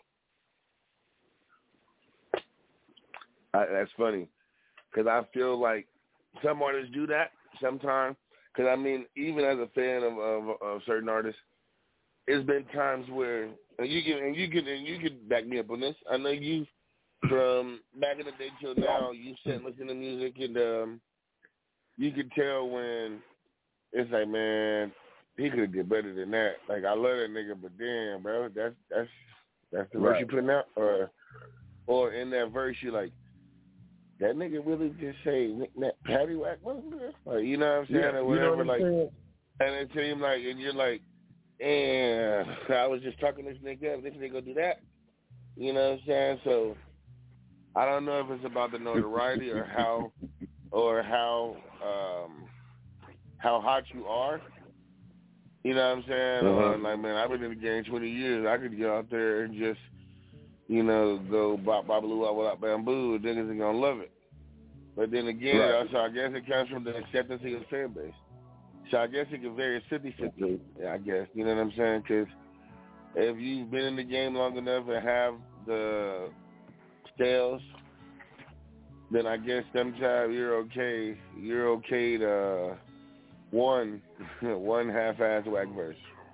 S7: I, that's funny, because I feel like some artists do that sometimes. Because I mean, even as a fan of, of, of certain artists, it's been times where and you can and you can and you can back me up on this. I know you from back in the day till now. You sit and listen to music, and um, you can tell when. It's like, man, he could have did better than that. Like, I love that nigga, but damn, bro, that's that's that's the right. verse you putting out, or or in that verse you like, that nigga really just say that patty whack, or you know what I'm saying,
S5: yeah,
S7: or whatever,
S5: you know what
S7: like,
S5: saying?
S7: And it seems like, and you're like, and I was just talking this nigga up, this nigga gonna do that, you know what I'm saying? So I don't know if it's about the notoriety or how or how. um how hot you are, you know what I'm saying? Uh-huh. Or like, man, I've been in the game twenty years. I could get out there and just, you know, go bop, bop, blue, wop, wop, bamboo. Niggas are going to love it. But then again, right. also, I guess it comes from the acceptance of your fan base. So I guess it can vary fifty-fifty, I guess. You know what I'm saying? Because if you've been in the game long enough and have the scales, then I guess sometimes you're okay. You're okay to... One, one half-ass whack verse.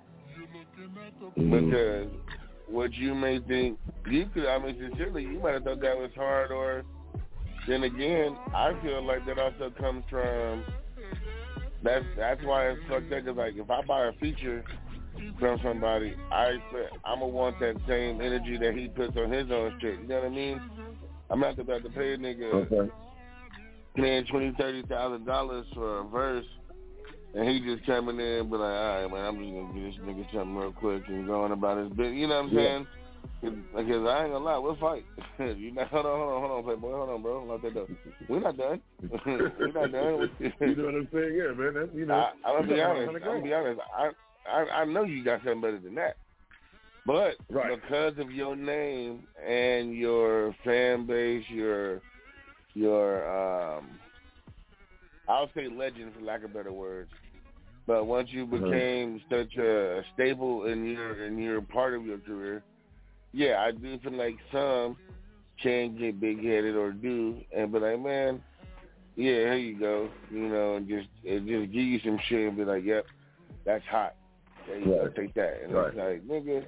S7: Mm-hmm. Because what you may think, you could, I mean, sincerely, you might have thought that was hard, or then again, I feel like that also comes from, that's that's why it's fucked up, because, like, if I buy a feature from somebody, I, I'm going to want that same energy that he puts on his own shit, you know what I mean? I'm not about to pay a nigga okay. paying twenty thousand dollars, thirty thousand dollars for a verse, and he just coming in and be like, all right, man, I'm just going to get this nigga something real quick and going about his business. You know what I'm yeah. saying? Because I ain't going to lie, we'll fight. you know, hold on, hold on, hold on, Playboy. Hold on, bro. Lock that door. We're not done. We're not done.
S5: You know what I'm saying? Yeah, man. That's, you know,
S7: I, I'm going to be honest. I'm going to be honest. I, I, I know you got something better than that. But right. because of your name and your fan base, your, your um, I'll say legend for lack of better words, But once you became mm-hmm. such a staple in your in your part of your career, yeah, I do feel like some can get big headed or do and be like, man, yeah, here you go, you know, and just and just give you some shit and be like, yep, that's hot. There you right. go, take that. And right. it's like, nigga,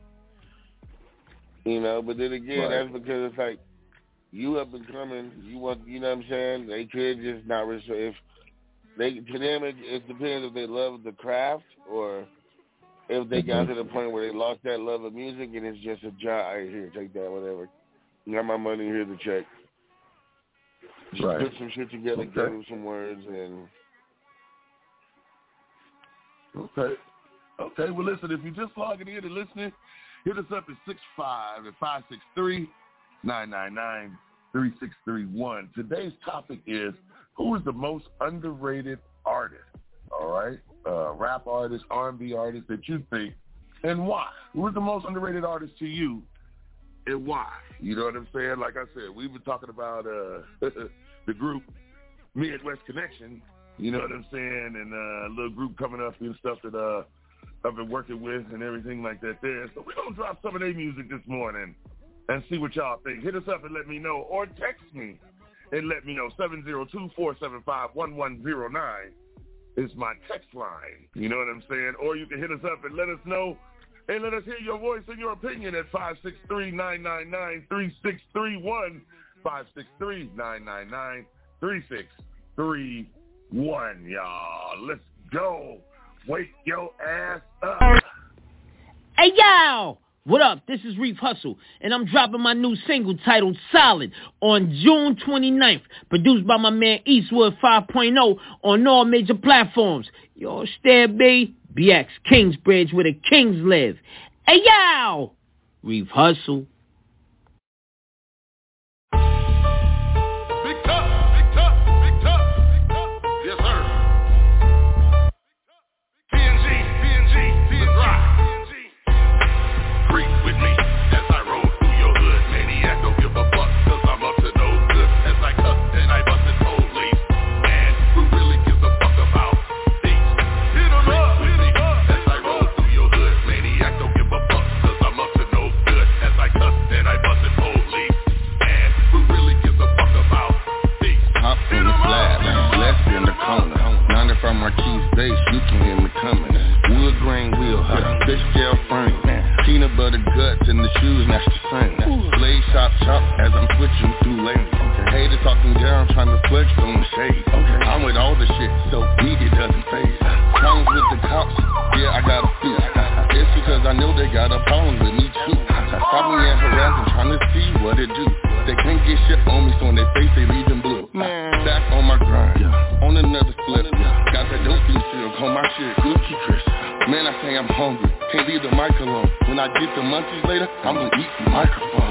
S7: you know. But then again, right. that's because it's like you up and coming. You want, you know what I'm saying? They could just not respect. If they, to them, it, it depends if they love the craft or if they mm-hmm. got to the point where they lost that love of music and it's just a job. Right, here, take that, whatever. Got my money, here to check. Just right. put some shit together, okay. give them some words, and
S5: okay, okay. Well, listen, if you're just logging in and listening, hit us up at six five at five six three nine nine nine three six three one. Today's topic is, who is the most underrated artist? All right, uh, rap artist, R and B artist that you think, and why? Who is the most underrated artist to you, and why? You know what I'm saying? Like I said, we've been talking about uh, the group Midwest Connection. You know what I'm saying? And uh, a little group coming up and stuff that uh, I've been working with and everything like that there. So we're going to drop some of their music this morning and see what y'all think. Hit us up and let me know, or text me and let me know. seven zero two, four seven five, one one zero nine is my text line. You know what I'm saying? Or you can hit us up and let us know and let us hear your voice and your opinion at five six three nine nine nine three six three one, five six three nine nine nine three six three one, y'all. Let's go. Wake your ass up.
S11: Hey, y'all. What up? This is Reef Hustle, and I'm dropping my new single titled Solid on June twenty-ninth, produced by my man Eastwood five point oh on all major platforms. Yo, stay, B. B X Kingsbridge, where the kings live. Hey, yo! Reef Hustle.
S4: Big Tuck, Big Tuck, Big Tuck, Big Tuck. Yes, sir. P N G, P N G, P N G, P N G. Creep with me as I roll through your hood. Maniac, don't give a fuck, cause I'm up to no good. As I cuss and I bust it police. Man, who really gives a fuck about these? Hit 'em up, hit 'em up. As I roll through your hood. Maniac, don't give a fuck, cause I'm up to no good. As I cuss and I bust it police. Man, who really gives a fuck about these?
S12: Hop in the flat, blessed in the corner. None from my keys base, you can hear me coming. Wood grain wheel, fish scale frame. Peanut butter guts and the shoes match the same. Blade shop chop as I'm switching through lanes. Haters talking down, trying to flex on the shade. I'm with all the shit, so big it doesn't phase. Problems with the cops, yeah, I got a few. It's because I know they got a problem with me too. Follow me and harassing, trying to see what it do. They can't get shit on me, so on their face they leaving blue. Back on my grind, on another flip. Got that dope in seal, call my shit Cookie Crisp. Man, I say I'm hungry, can't leave the mic alone. When I get the munchies later, I'm gonna eat the microphone.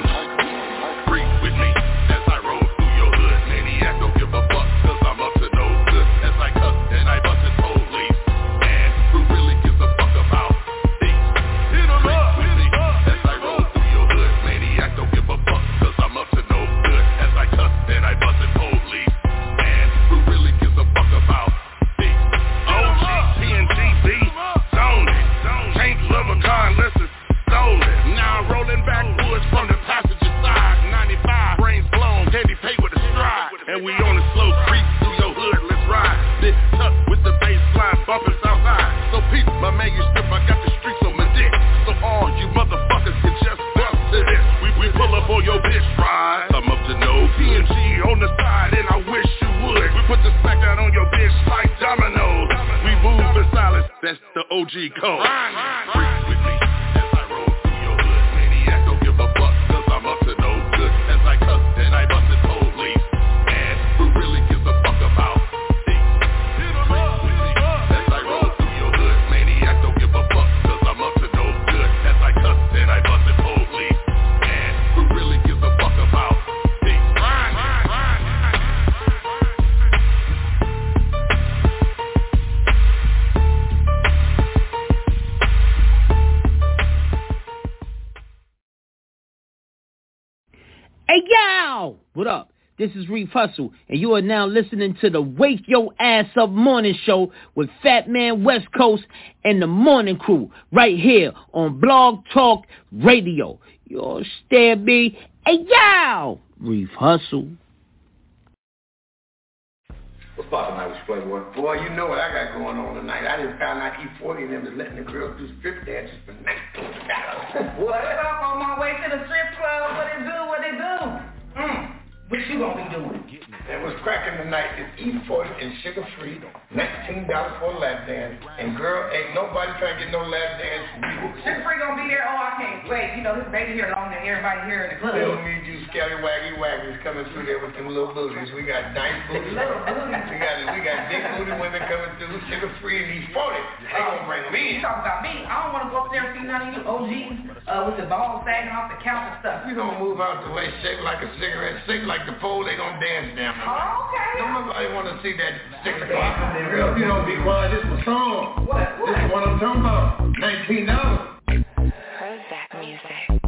S4: Freak with me as I roll through your hood. Maniac, don't give a fuck, cause I'm up to no good. As I cuss and I bust it police. Man, who really gives a fuck about these? Hit 'em up, hit 'em up. As I roll through your hood. Maniac, don't give a fuck, cause I'm up to no good. As I cuss and I bust it police. Man, who really gives a fuck about these? O G, P N G, B, zone it. Can't love a car unless it's stolen. Now I'm rolling backwoods from the passenger side. ninety-five, brains blown, heavy pay with a stride. And we on a slow creep through your hood, let's ride. Big tuck with the bass line bumping outside. So peep, my manuscript, I got the streets on my dick. So all you motherfuckers can just bust to this. We, we pull up on your bitch ride. I'm up to no P N G on the side, and I wish you would. We put the smack out on your bitch like dominoes. We move in silence, that's the O G code. Freak with me as I roll through your hood. Maniac, don't give a fuck, cause I'm up to no good. As I cuss and I bust it police. And who really gives a fuck about these? Freak with me as I roll through your hood. Maniac, don't give a fuck, cause I'm up to no good. As I cuss and I bust it police. And who really gives a fuck about these?
S11: Hey, yo! What up? This is Reef Hustle, and you are now listening to the Wake Your Ass Up Morning Show with Fat Man West Coast and the Morning Crew right here on Blog Talk Radio. You understand me? Hey, yo! Reef Hustle.
S13: What's poppin' tonight with Playboy? Boy, you know what I got going on tonight. I just found out E forty and them is letting the girls do strip dances for nineteen dollars.
S14: What up on my way to the strip club? What it do? What it do? Mm. What you gonna be doing?
S13: And what's cracking tonight is E forty and Sugar Free, nineteen dollars for a lap dance. And girl, ain't nobody trying to get no lap dance from you.
S14: Sugar Free gonna be there? Oh, I can't wait. You know, this baby here longer than everybody here in the club.
S13: They don't need you scallywaggy waggies coming through there with them little booties. We got nice booties. Little booties. We got, we got big booty women coming through. Sugar Free and E forty. They gonna bring them in.
S14: You talking about me? I don't want to go up there and see none of you O Gs uh, with the balls sagging off the couch and stuff.
S13: We gonna move out the way, shaped like a cigarette, shaped like the pole. They gonna dance down the line.
S14: Oh, okay.
S13: Don't nobody want to see that six o'clock. Girl, you don't be quiet. This is a song.
S14: What? What?
S13: This is what I'm talking about. nineteen dollars.
S15: Prozac music.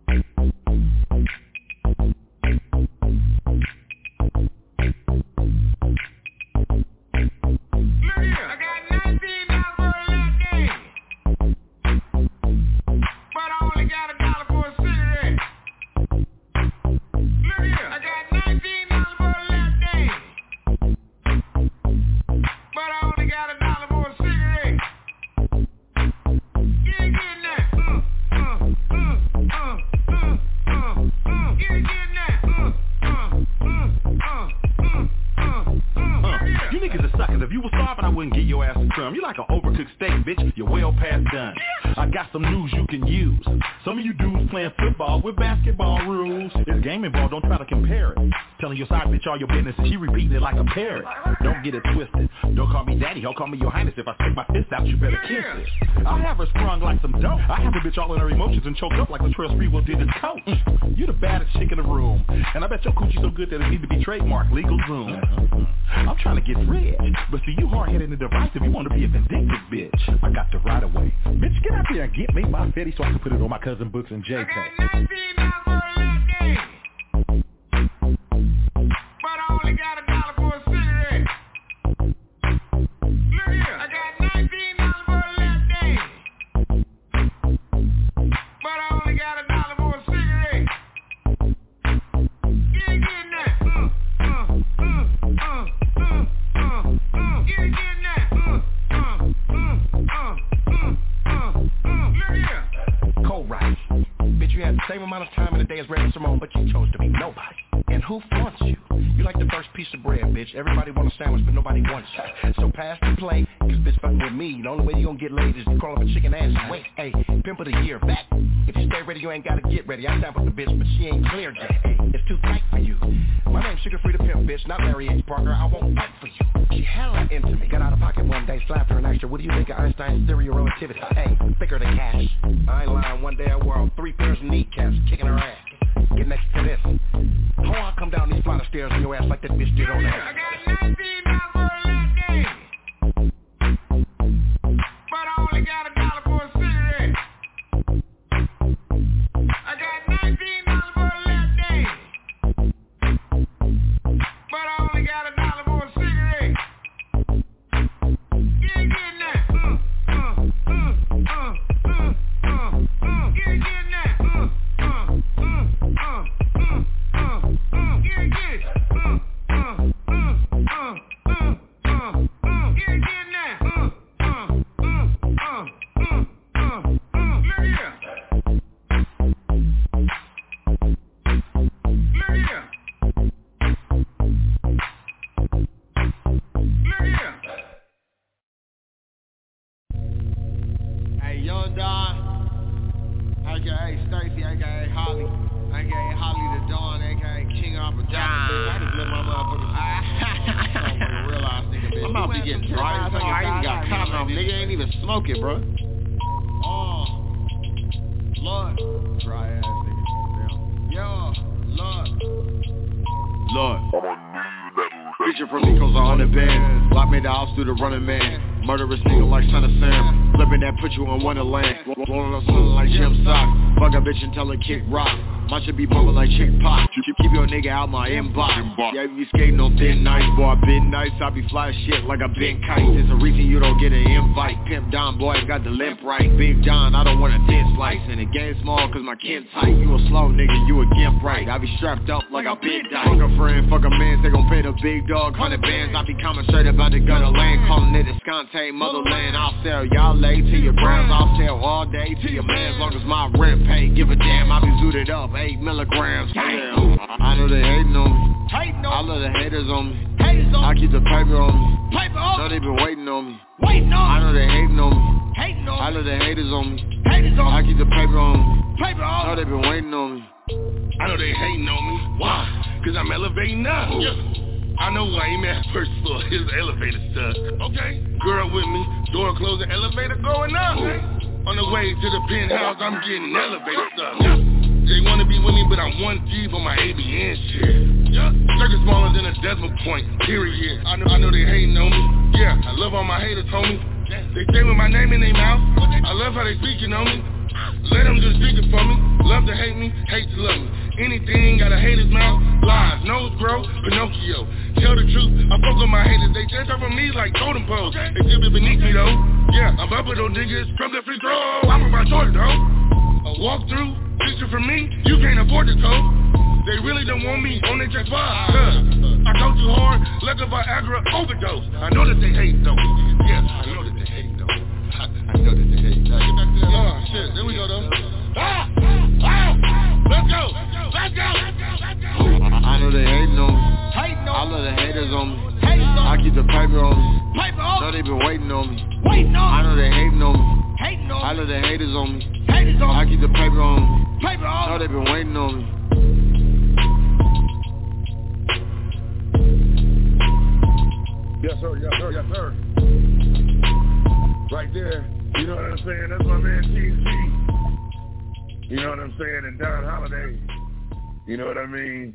S16: You like an overcooked steak, bitch. You're well past done. I got some news you can use. Some of you dudes playing football with basketball rules. It's gaming ball, don't try to compare it. Telling your side bitch all your business and she repeating it like a parrot. Don't get it twisted. Don't call me daddy, he'll call me your highness. If I stick my fist out, you better kiss it. I have her sprung like some dope. I have a bitch all in her emotions and choked up like Latrell Sprewell did his coach. You the baddest chick in the room. And I bet your coochie so good that it need to be trademarked, legal zoom. I'm trying to get rich. But see, you hard-headed and divisive. You want to be a vindictive bitch. I got the right away. Bitch, get out there and get me my fetty so I can put it on my cousin Books and J K.
S17: I got nineteen dollars for a lap dance, but I only got a dollar for a cigarette. Look here, I got nineteen dollars for a lap dance, but I only got a dollar for a cigarette. You ain't getting that. Uh, uh, uh, uh, uh, uh, uh. You ain't getting that. Uh, uh, uh, uh, uh, uh, uh. Look here.
S9: Cold rice. Bitch, you had the same amount of time in the day as Red Simone, but you chose to be nobody. And who wants you? You like the first piece of bread, bitch. Everybody want a sandwich, but nobody wants you. So pass the plate, cause bitch fucking with me. The only way you gonna get laid is to crawl up a chicken ass and wait. Hey, pimp of the year back. If you stay ready, you ain't gotta get ready. I sampled the bitch, but she ain't cleared yet. Hey, it's too tight for you. My name's Sugar Free the Pimp, bitch, not Larry H. Parker. I won't fight for you. She hella into me. Got out of pocket one day, slapped her and asked her, what do you think of Einstein's theory of relativity? Hey, thicker than cash. I ain't lying. One day I wore out three pairs of kneecaps, kicking her ass. Get next to this. How I come down these flight of stairs on your ass like that bitch did on that?
S17: I got nineteen dollars for a lap dance, but I only got a dollar for a cigarette. I got nineteen dollars for a lap dance, but I only got a dollar for a cigarette. You ain't getting that. Uh, uh, uh, uh, uh, uh, uh. You ain't getting that. Uh, uh, uh, uh, uh, uh, uh. You ain't getting it. Uh, uh, uh, uh, uh, uh, uh. You ain't getting that. Uh, uh, uh, uh, uh, uh, uh. Look here. Look here. Look here.
S2: Hey, Young Don, aka Stacy, aka Holly, aka Holly the Dawn, aka King Opera John. I just let my motherfuckers realize, nigga, bitch. I'm about to be getting dry as hell. I ain't got cotton off, nigga. Ain't even smoke it, bro. Oh, Lord. Dry ass nigga. Yo, Lord. Lord. Feature from Nico's on the band. Lock me the house through the running man. Murderous nigga like Son of Sam. Flipping that put you on Wonderland. Rolling on something like Jim Sock. Fuck a bitch and tell her kick rock.
S18: My shit be bumping like chick pot. Keep, keep your nigga out my inbox. Yeah, we skating on thin nights, boy, I been nice. I be fly shit like I been kite. There's a reason you don't get an invite. Pimp Don, boy, got the limp right. Big Don, I don't want a thin slice. And the game small cause my kin tight. You a slow nigga, you a gimp right. I be strapped up like I been dice. Fuck a friend, fuck a man, they gon' pay the big dog. Hundred bands, I be coming straight about the gutter lane. Calling it Escante, motherland. I'll sell y'all lay to your grams. I'll sell all day to your man. As long as my rent pay, give a damn. I be zooted up, eight milligrams. Yeah. I know they hating on me. I love the haters on me. I keep the paper on me. Know they been waiting on me. I know they hating on me. I love the haters on me. I keep the paper on me. Know they been waiting on me.
S4: I know they hating on me. Why? Cause I'm elevating up. Yeah. I know I ain't at first floor. Here's the elevator stuff. Okay. Girl with me. Door closing, elevator going up. Okay. On the way to the penthouse, I'm getting elevator stuff. Yeah. They wanna be with me, but I'm one G for my A B N shit. Yeah. Circle smaller than a decimal point, period. I know, I know they hating on me. Yeah, I love all my haters, homie. They say with my name in their mouth. I love how they speaking on me. Let them just speak it for me. Love to hate me, hate to love me. Anything got a hater's mouth. Lies, nose grow, Pinocchio. Tell the truth, I fuck with my haters. They dance off of me like totem poles. They still be beneath me though. Yeah, I'm up with those niggas from the free throw. I'm about Jordan though. A walkthrough, picture from me, you can't afford to tow. They really don't want me on their check five. I go too hard, like a Viagra overdose. I know that they hate though. Yes, I know that they hate though. I know that they hate though. Get back to that. Oh shit, there we go though. Ah! Ah! Let's go! Let's go! Let's go!
S18: I know they hating on me. I love the haters on me. I keep the paper on me. Know they been waiting on me. I know they hating on me. I love the haters on me. I keep the paper on me. Know they been waiting on me.
S5: Yes sir, yes sir, yes sir. Right there, you know what I'm saying? That's my man T G. You know what I'm saying? And Don Holiday. You know what I mean?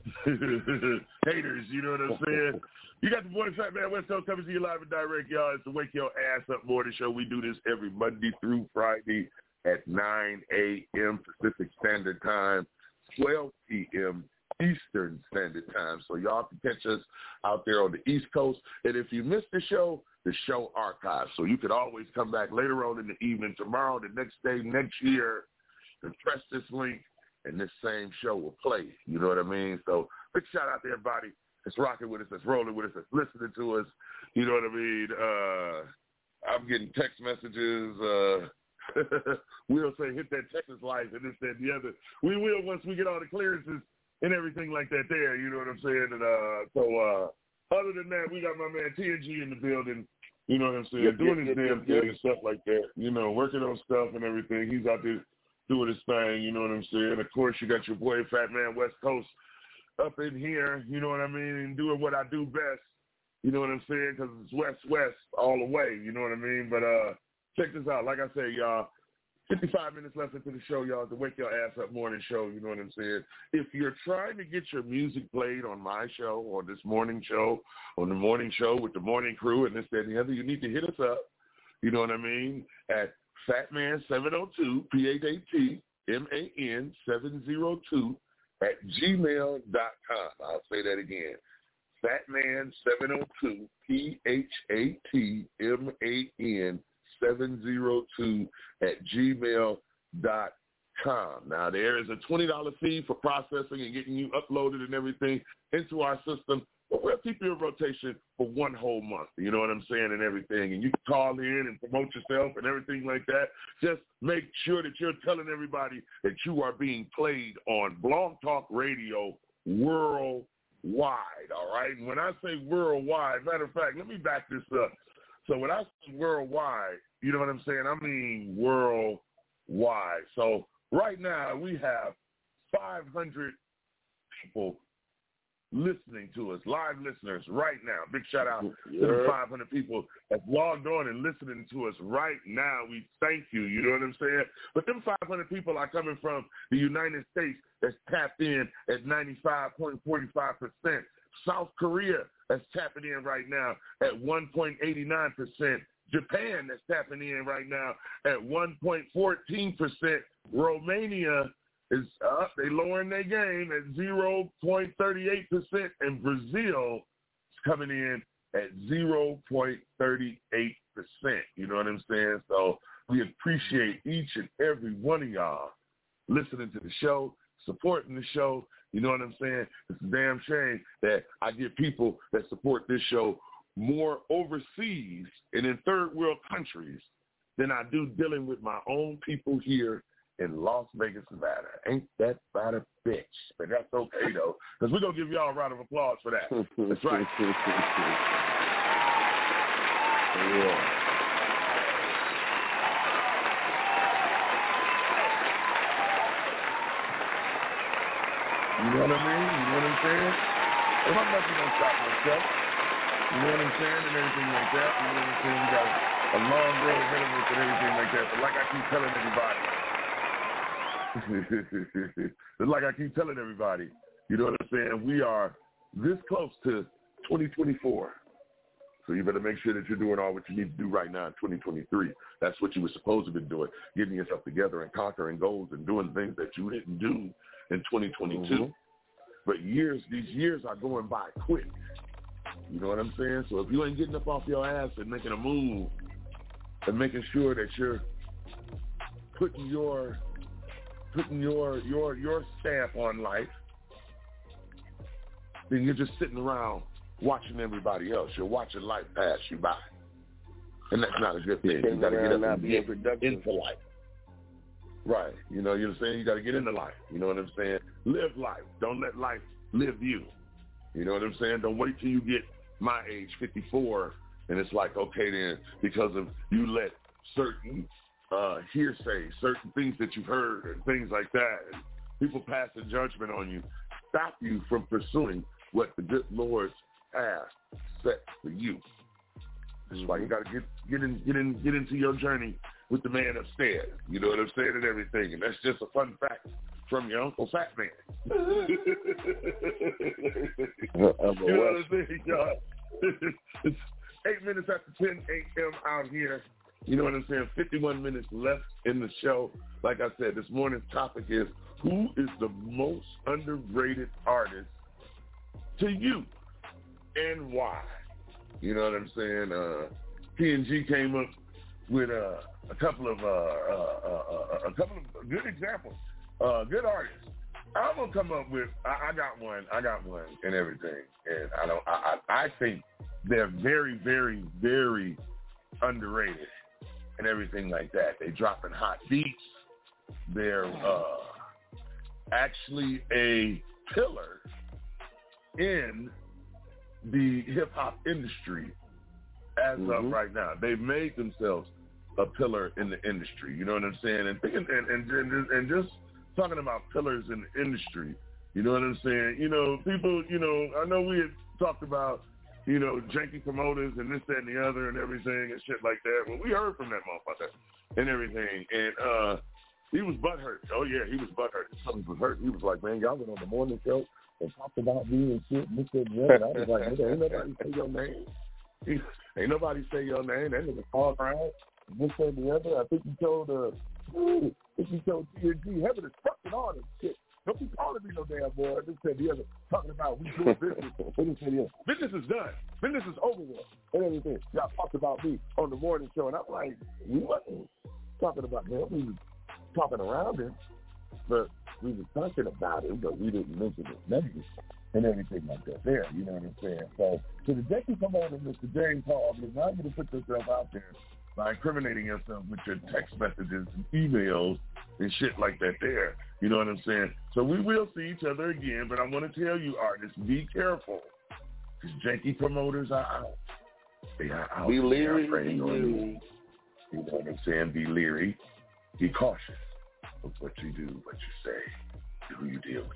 S5: Haters, you know what I'm saying? You got the boy Fat Man West Coast coming to you live and direct, y'all. It's the Wake Your Ass Up Morning Show. We do this every Monday through Friday at nine a.m. Pacific Standard Time, twelve p.m. Eastern Standard Time. So y'all can catch us out there on the East Coast. And if you missed the show, the show archives. So you could always come back later on in the evening, tomorrow, the next day, next year, and press this link, and this same show will play. You know what I mean? So big shout out to everybody that's rocking with us, that's rolling with us, that's listening to us. You know what I mean? Uh, I'm getting text messages. Uh, we'll say hit that Texas life and this, that, and the other. We will once we get all the clearances and everything like that there. You know what I'm saying? And uh, so uh, other than that, we got my man T N G in the building. You know what I'm saying? Yep, doing yep, his yep, damn yep, thing yep. and stuff like that. You know, working on stuff and everything. He's out there doing his thing, you know what I'm saying? Of course, you got your boy Fat Man West Coast up in here, you know what I mean, and doing what I do best, you know what I'm saying, because it's West West all the way, you know what I mean? But uh, check this out. Like I say, y'all, fifty-five minutes left into the show, y'all, the Wake Your Ass Up Morning Show, you know what I'm saying? If you're trying to get your music played on my show or this morning show, on the morning show with the morning crew and this, that, and the other, you need to hit us up, you know what I mean, at Fatman seven oh two, P H A T M A N seven oh two at gmail dot com. I'll say that again. Fatman seven oh two, P H A T M A N seven oh two at gmail dot com. Now, there is a twenty dollars fee for processing and getting you uploaded and everything into our system. But we'll keep you in rotation for one whole month, you know what I'm saying, and everything. And you can call in and promote yourself and everything like that. Just make sure that you're telling everybody that you are being played on Blog Talk Radio worldwide, all right? And when I say worldwide, matter of fact, let me back this up. So when I say worldwide, you know what I'm saying, I mean worldwide. So right now we have five hundred people listening to us, live listeners right now. Big shout out yeah. to the five hundred people that logged on and listening to us right now. We thank you, you know what I'm saying? But them five hundred people are coming from the United States that's tapped in at ninety-five point four five percent. South Korea that's tapping in right now at one point eight nine percent. Japan that's tapping in right now at one point one four percent. Romania is up. They lowering their game at zero point three eight percent, and Brazil is coming in at zero point three eight percent. You know what I'm saying? So we appreciate each and every one of y'all listening to the show, supporting the show. You know what I'm saying? It's a damn shame that I get people that support this show more overseas and in third world countries than I do dealing with my own people here in Las Vegas, Nevada. Ain't that about a bitch? But that's okay, though, because we're going to give y'all a round of applause for that. That's right. Yeah. You know what I mean? You know what I'm saying? And I'm not going to stop myself. You know what I'm saying? And everything like that. You know what I'm saying? We got a long road ahead of us and everything like that. But like I keep telling everybody, it's like I keep telling everybody, you know what I'm saying? We are this close to twenty twenty-four. So you better make sure that you're doing all what you need to do right now in twenty twenty-three. That's what you were supposed to be doing, getting yourself together and conquering goals and doing things that you didn't do in twenty twenty-two. Mm-hmm. But years, these years are going by quick. You know what I'm saying? So if you ain't getting up off your ass and making a move and making sure that you're putting your putting your your your stamp on life, then you're just sitting around watching everybody else. You're watching life pass you by. And that's not a good thing. You got to get up and get into life. Right. You know, you know what I'm saying? You got to get into life. You know what I'm saying? Live life. Don't let life live you. You know what I'm saying? Don't wait till you get my age, fifty-four, and it's like, okay then, because of you let certain uh, hearsay, certain things that you've heard and things like that, and people passing judgment on you, stop you from pursuing what the good Lord's path set for you. That's why you got to get get in get in get into your journey with the man upstairs. You know what I'm saying, and everything. And that's just a fun fact from your Uncle Fat Man. You know what I'm saying, y'all? It's eight minutes after ten a.m. out here. You know what I'm saying? fifty-one minutes left in the show. Like I said, this morning's topic is, who is the most underrated artist to you and why? You know what I'm saying? Uh, P and G came up with uh, a couple of uh, uh, uh, a couple of good examples, uh, good artists. I'm gonna come up with. I, I got one. I got one and everything. And I don't. I, I I think they're very, very, very underrated and everything like that. They dropping hot beats. They're uh, actually a pillar in the hip hop industry as mm-hmm. of right now. They've made themselves a pillar in the industry. You know what I'm saying? And and and and, and just talking about pillars in the industry. You know what I'm saying? You know, people. You know, I know we had talked about, you know, janky promoters and this, that, and the other and everything and shit like that. Well, we heard from that motherfucker and everything, and uh, he was butthurt. Oh yeah, he was butthurt. Something was hurt. He was like, man, y'all went on the morning show and talked about me and shit, and this and that. And I was like, ain't nobody say your name. He, ain't nobody say your name. That nigga called around, this and the other. I think he told, uh, I think he told T N G, heaven is fucking all this shit. Don't be calling me no damn boy. This said the other, talking about we doing business. This said the other. Business is done. Business is over with. And everything. Y'all talked about me on the morning show, and I'm like, we wasn't talking about him. We was talking around him, but we were talking about it, but we didn't mention his name and everything like that there. You know what I'm saying? So, to the Jackie promoter, Mister James Hall, it's not going to put yourself out there by incriminating yourself with your text messages and emails and shit like that there. You know what I'm saying? So we will see each other again, but I want to tell you, artists, be careful. Because janky promoters are out. They are out. Be leery. You know what I'm saying? Be leery. Be cautious of what you do, what you say, who you deal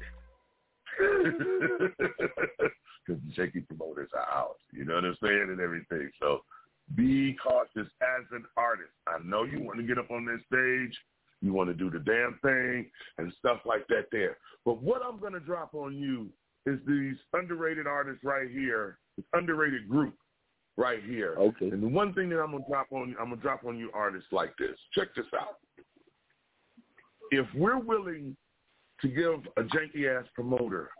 S5: with. Because the janky promoters are out. You know what I'm saying? And everything. So be cautious as an artist. I know you want to get up on this stage. You want to do the damn thing and stuff like that there. But what I'm going to drop on you is these underrated artists right here, this underrated group right here. Okay. And the one thing that I'm going to drop on you, I'm going to drop on you artists like this. Check this out. If we're willing to give a janky-ass promoter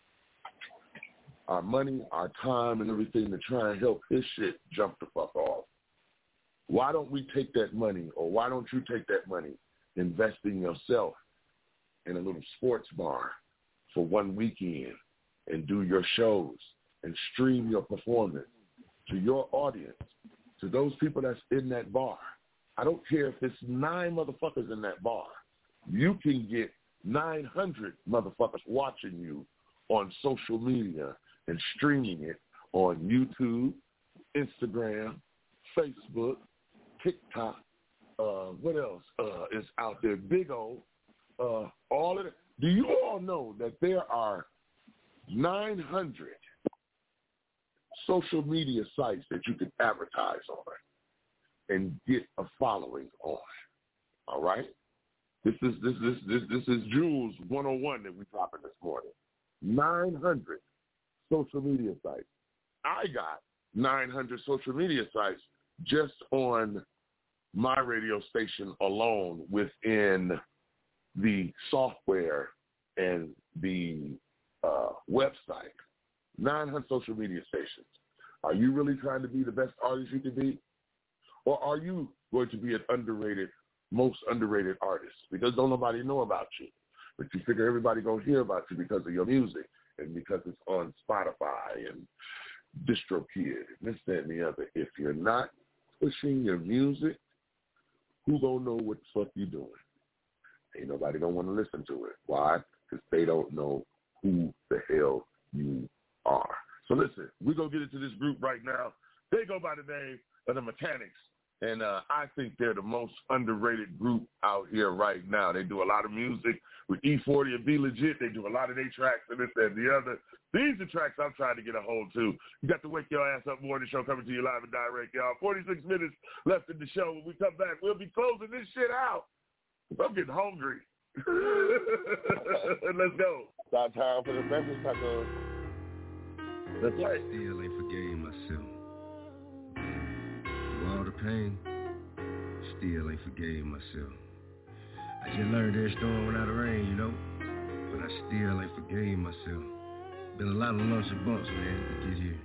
S5: our money, our time, and everything to try and help his shit jump the fuck off. Why don't we take that money, or why don't you take that money, invest in yourself in a little sports bar for one weekend and do your shows and stream your performance to your audience, to those people that's in that bar. I don't care if it's nine motherfuckers in that bar. You can get nine hundred motherfuckers watching you on social media and streaming it on YouTube, Instagram, Facebook, TikTok, uh, what else uh, is out there? Big O, uh, all of it. Do you all know that there are nine hundred social media sites that you can advertise on and get a following on? All right? This is this this this this is Jules one oh one that we're dropping this morning. nine hundred social media sites. I got nine hundred social media sites just on my radio station alone within the software and the uh, website. nine hundred social media stations. Are you really trying to be the best artist you can be? Or are you going to be an underrated, most underrated artist? Because don't nobody know about you. But you figure everybody going to hear about you because of your music and because it's on Spotify and DistroKid and this, that, and the other. If you're not pushing your music, who going to know what the fuck you doing? Ain't nobody going to want to listen to it. Why? Because they don't know who the hell you are. So listen, we're going to get into this group right now. They go by the name of the Mechanics. And uh, I think they're the most underrated group out here right now. They do a lot of music with E forty and Be Legit. They do a lot of their tracks and this, that, and the other. These are tracks I'm trying to get a hold to. You got to wake your ass up morning show coming to you live and direct, y'all. forty-six minutes left in the show. When we come back, we'll be closing this shit out. I'm getting hungry. Let's go.
S7: It's our time for the breakfast tacos. That's right.
S19: Still ain't forgave myself. Through all the pain, still ain't forgave myself. I just learned that storm without the rain, you know, but I still ain't forgave myself. Been a lot of lumps and bumps, man, to get here.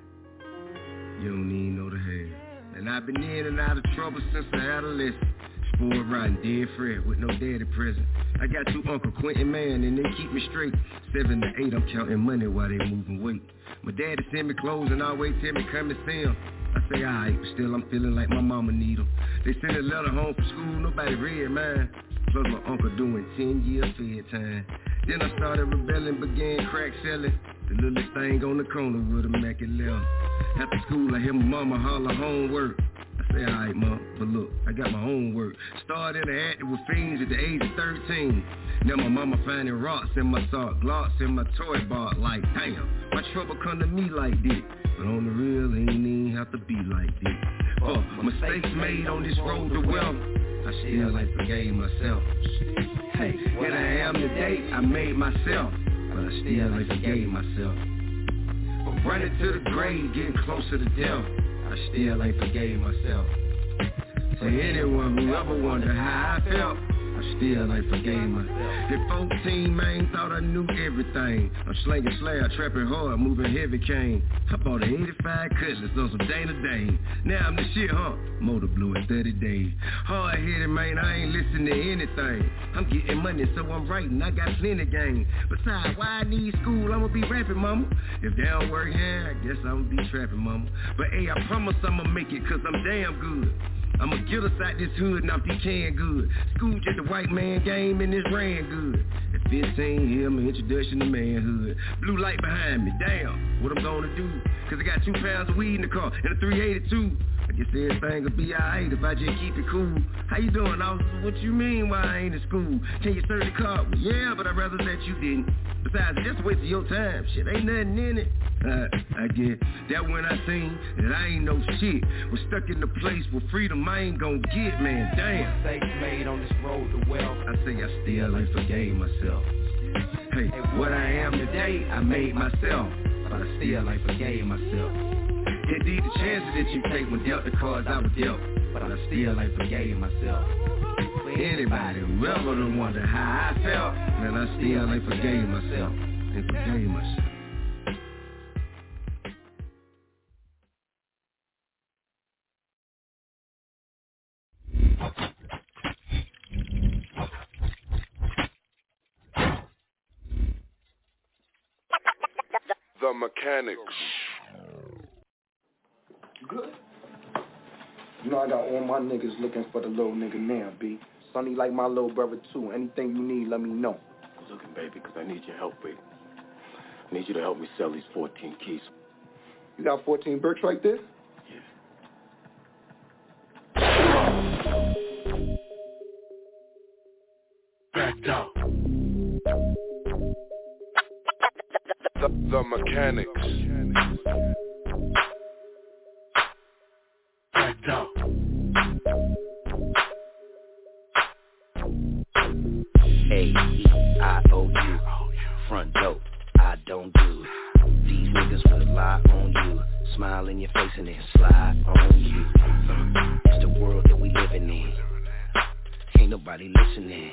S19: You don't even know the hell. And I've been in and out of trouble since I had a lesson. Spoiled rotten, dead Fred with no daddy present. I got two Uncle Quentin, man, and they keep me straight. Seven to eight, I'm counting money while they moving weight. My daddy send me clothes and always tell me come and see him. I say alright, but still I'm feeling like my mama need them. They send a letter home from school, nobody read mine. Plus my uncle doing ten years fed time. Then I started rebelling, began crack selling. The littlest thing on the corner with a Mac and left. After school I hear my mama holler homework. I say alright mom, but look, I got my own work. Started interacting with fiends at the age of thirteen. Now my mama finding rocks in my sock, glocks in my toy bar. Like damn, why trouble come to me like this? But on the real, it ain't even have to be like this. Oh, mistakes made on this road to wealth, I still ain't forgave myself. Hey, here I am today, I made myself, but I still ain't forgave myself. But running to the grave, getting closer to death, I still ain't forgave myself. To anyone who ever wondered how I felt, I still ain't forgave myself. At fourteen, man, thought I knew everything. I'm slinging slab, trapping hard, moving heavy cane. I bought an eighty-five Cutlass on some Dana Dane. Now I'm the shit, huh? Motor blew in thirty days. Hard-headed, man, I ain't listening to anything. I'm getting money, so I'm writing, I got plenty game. Besides, why I need school? I'ma be rapping, mama. If they don't work here, I guess I'ma be trapping, mama. But hey, I promise I'ma make it, cause I'm damn good. I'ma get us out this hood, now if he can good. School just the white man game and it's ran good. At fifteen, here my introduction to manhood. Blue light behind me, damn, what I'm gonna do? Cause I got two pounds of weed in the car and a three eighty-two. I guess everything will be alright if I just keep it cool. How you doing, officer? What you mean why I ain't in school? Can you search the car? Well, yeah, but I'd rather that you didn't. Besides, just waste of your time. Shit, ain't nothing in it. Uh, I get that when I seen that I ain't no shit. Was stuck in the place where freedom I ain't gon' get, man, damn. Mistakes made on this road to wealth, I say I still ain't forgave myself. Hey, what I am today, I made myself, but I still ain't forgave myself. Indeed, the chances that you take when dealt the cards I was dealt, but I still ain't forgave myself. For Anybody who ever wonder how I felt, man, I still ain't forgave myself. Ain't forgave myself.
S8: The Mechanics.
S20: Good. You know I got all my niggas looking for the little nigga now, B. Sonny like my little brother too. Anything you need, let me know.
S21: Looking, baby, because I need your help, baby. I need you to help me sell these fourteen keys.
S20: You got fourteen bricks right there?
S8: Backed up. The, the Mechanics. Backed up.
S9: A E I O U, front dope, I don't do. These niggas will lie on you, smile in your face and then slide on you. It's the world that we living in, ain't nobody listening.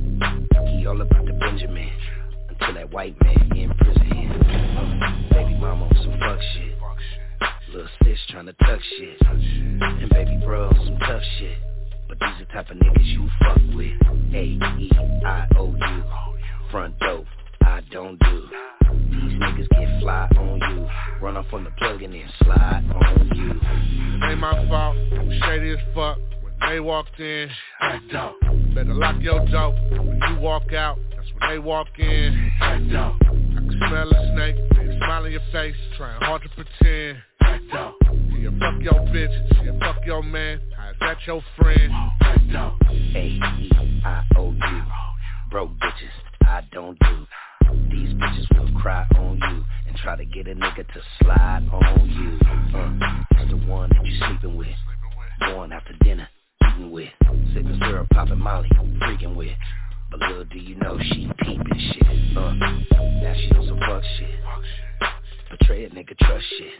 S9: He all about the Benjamin, until that white man in prison him. Uh, baby mama on some fuck shit, little sis tryna tuck shit, and baby bro on some tough shit. But these the type of niggas you fuck with. A E I O U, front dope, I don't do. These niggas get fly on you, run off on the plug and then slide on you.
S4: It ain't my fault, I'm shady as fuck. When they walked in, act up. Better lock your door when you walk out. That's when they walk in, act up. I can smell a snake, they smile in your face, trying hard to pretend. Act up. Yeah, fuck your bitch, yeah, fuck your man. How's that your friend? Act up.
S9: A E I O U, broke bitches, I don't do. These bitches will cry on you and try to get a nigga to slide on you. Uh, it's the one that you sleeping with, going after dinner, eating with, sipping syrup, popping Molly, freaking with. But little do you know she peeping shit. Uh, now she on some fuck shit. Betray a nigga, trust shit.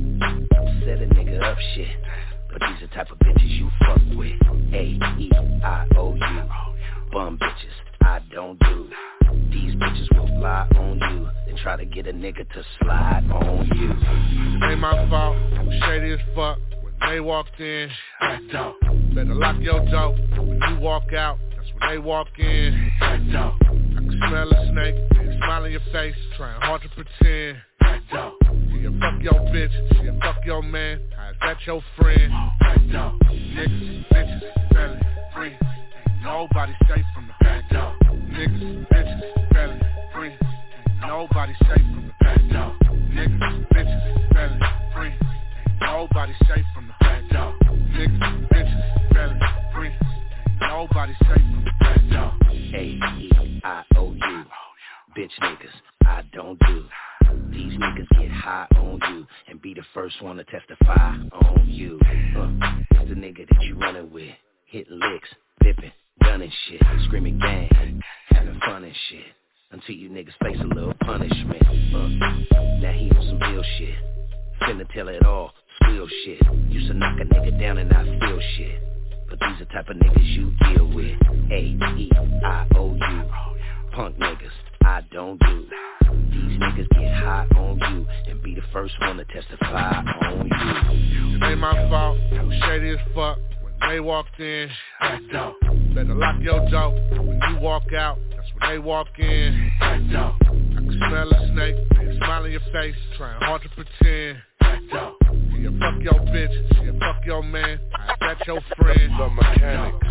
S9: Set a nigga up shit. But these are type of bitches you fuck with. A E I O U, bum bitches, I don't do. These bitches will lie on you and try to get a nigga to slide on you.
S4: It ain't my fault, I'm shady as fuck. When they walked in, act up. Better lock your door when you walk out. That's when they walk in, act up. I can smell a snake, they smile in your face, trying hard to pretend. Act up. Yeah, fuck your bitch, yeah, fuck your man. How's that your friend? Act up. Niggas, bitches, felon, free. Ain't nobody safe from the back up. Niggas, bitches, felon, free. Ain't nobody safe from the back up. Niggas, bitches, felon, free. Ain't nobody safe from the back up. Niggas, bitches, felon, free. Ain't nobody safe from the back up.
S9: A E I O U, bitch niggas, I don't do. These niggas get high on you and be the first one to testify on you. Uh, it's the nigga that you running with, hitting licks, dipping, gunning shit, screaming gang, having fun and shit, until you niggas face a little punishment. Uh, now he on some ill shit, finna tell it all, squeal shit. Used to knock a nigga down and I feel shit, but these are type of niggas you deal with. A E I O U, punk niggas, I don't do. These niggas get high on you and be the first one to testify on you.
S4: It ain't my fault, I'm shady as fuck. When they walked in, act up. Better lock your door when you walk out. That's when they walk in, act up. I can smell a snake, they smile in your face, trying hard to pretend. Act up. Yeah, fuck your bitch, yeah, fuck your man. How's that your friend?
S8: The Mechanics.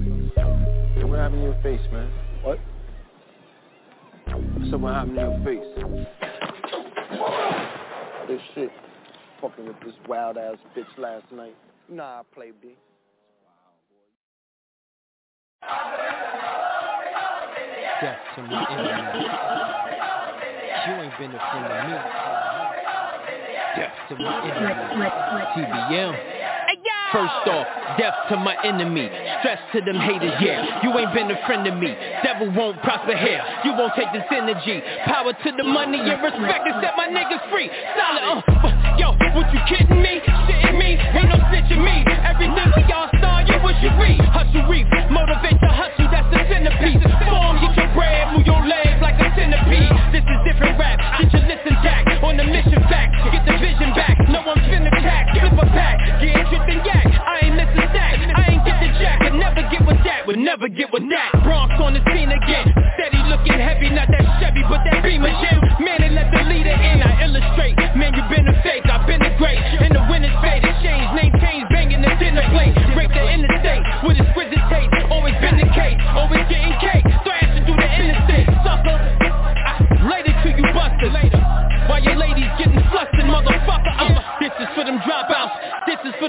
S21: Hey, what happened to your face, man? What? So what happened to your face?
S20: This shit. Fucking with this wild ass bitch last night. You know how I play, B.
S11: Death to my enemy. You ain't been a friend of me. Death to my enemy. T B M. First off, death to my enemy. Stress to them haters, yeah. You ain't been a friend of me. Devil won't prosper here. You won't take this energy. Power to the money and respect and set my niggas free. Solid, uh, yo, what you kidding me? Shitting me? Ain't no snitching me. Everything for y'all star, you what you read. Hustle reap, motivate the hustle.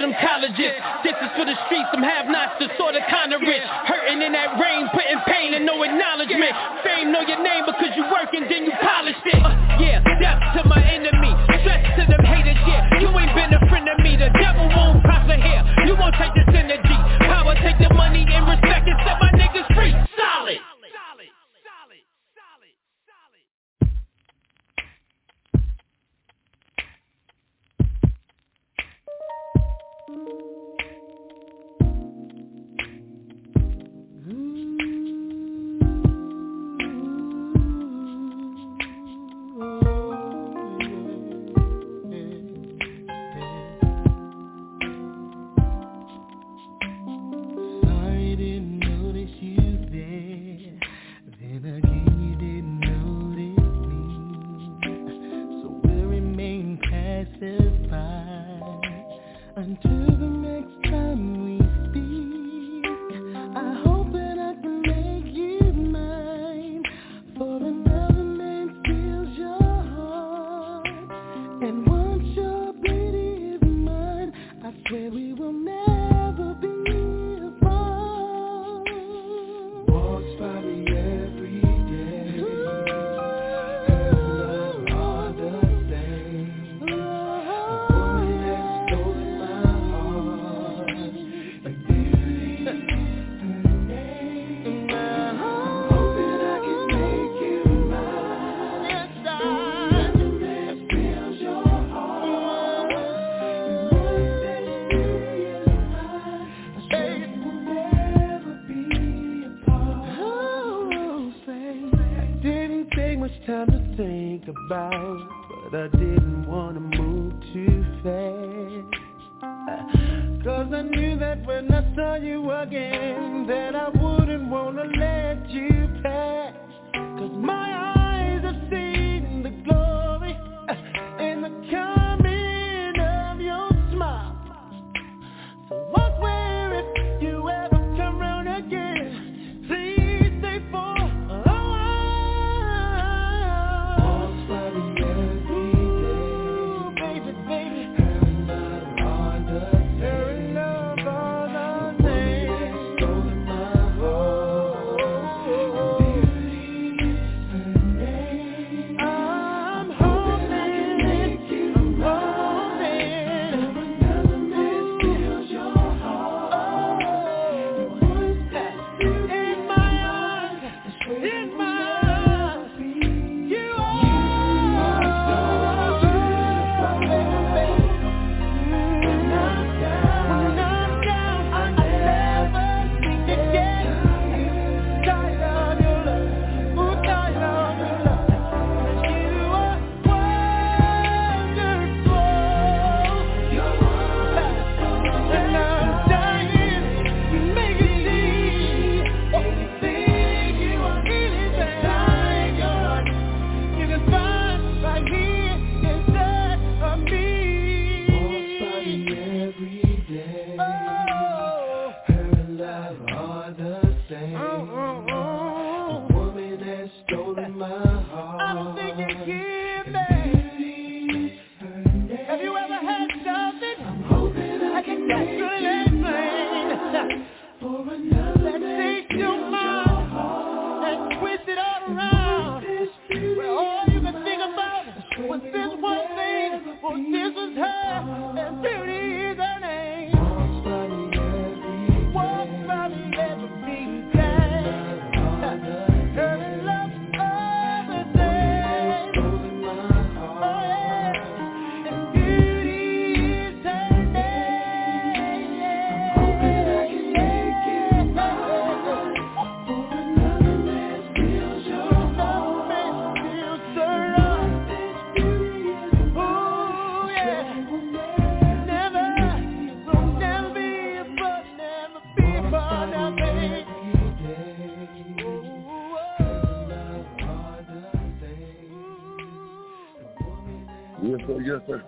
S11: them colleges. This is for the streets, some have-nots, the sort of kind of rich. Hurting in that rain, putting pain and no acknowledgement. Fame know your name because you working, then you polished it. Uh, yeah, death to my enemy, stress to them haters, yeah. You ain't been a friend of me, the devil won't prosper here. You won't take this energy, power, take the money and respect and set my niggas free. Solid.
S5: Yes, sir. Yes, sir.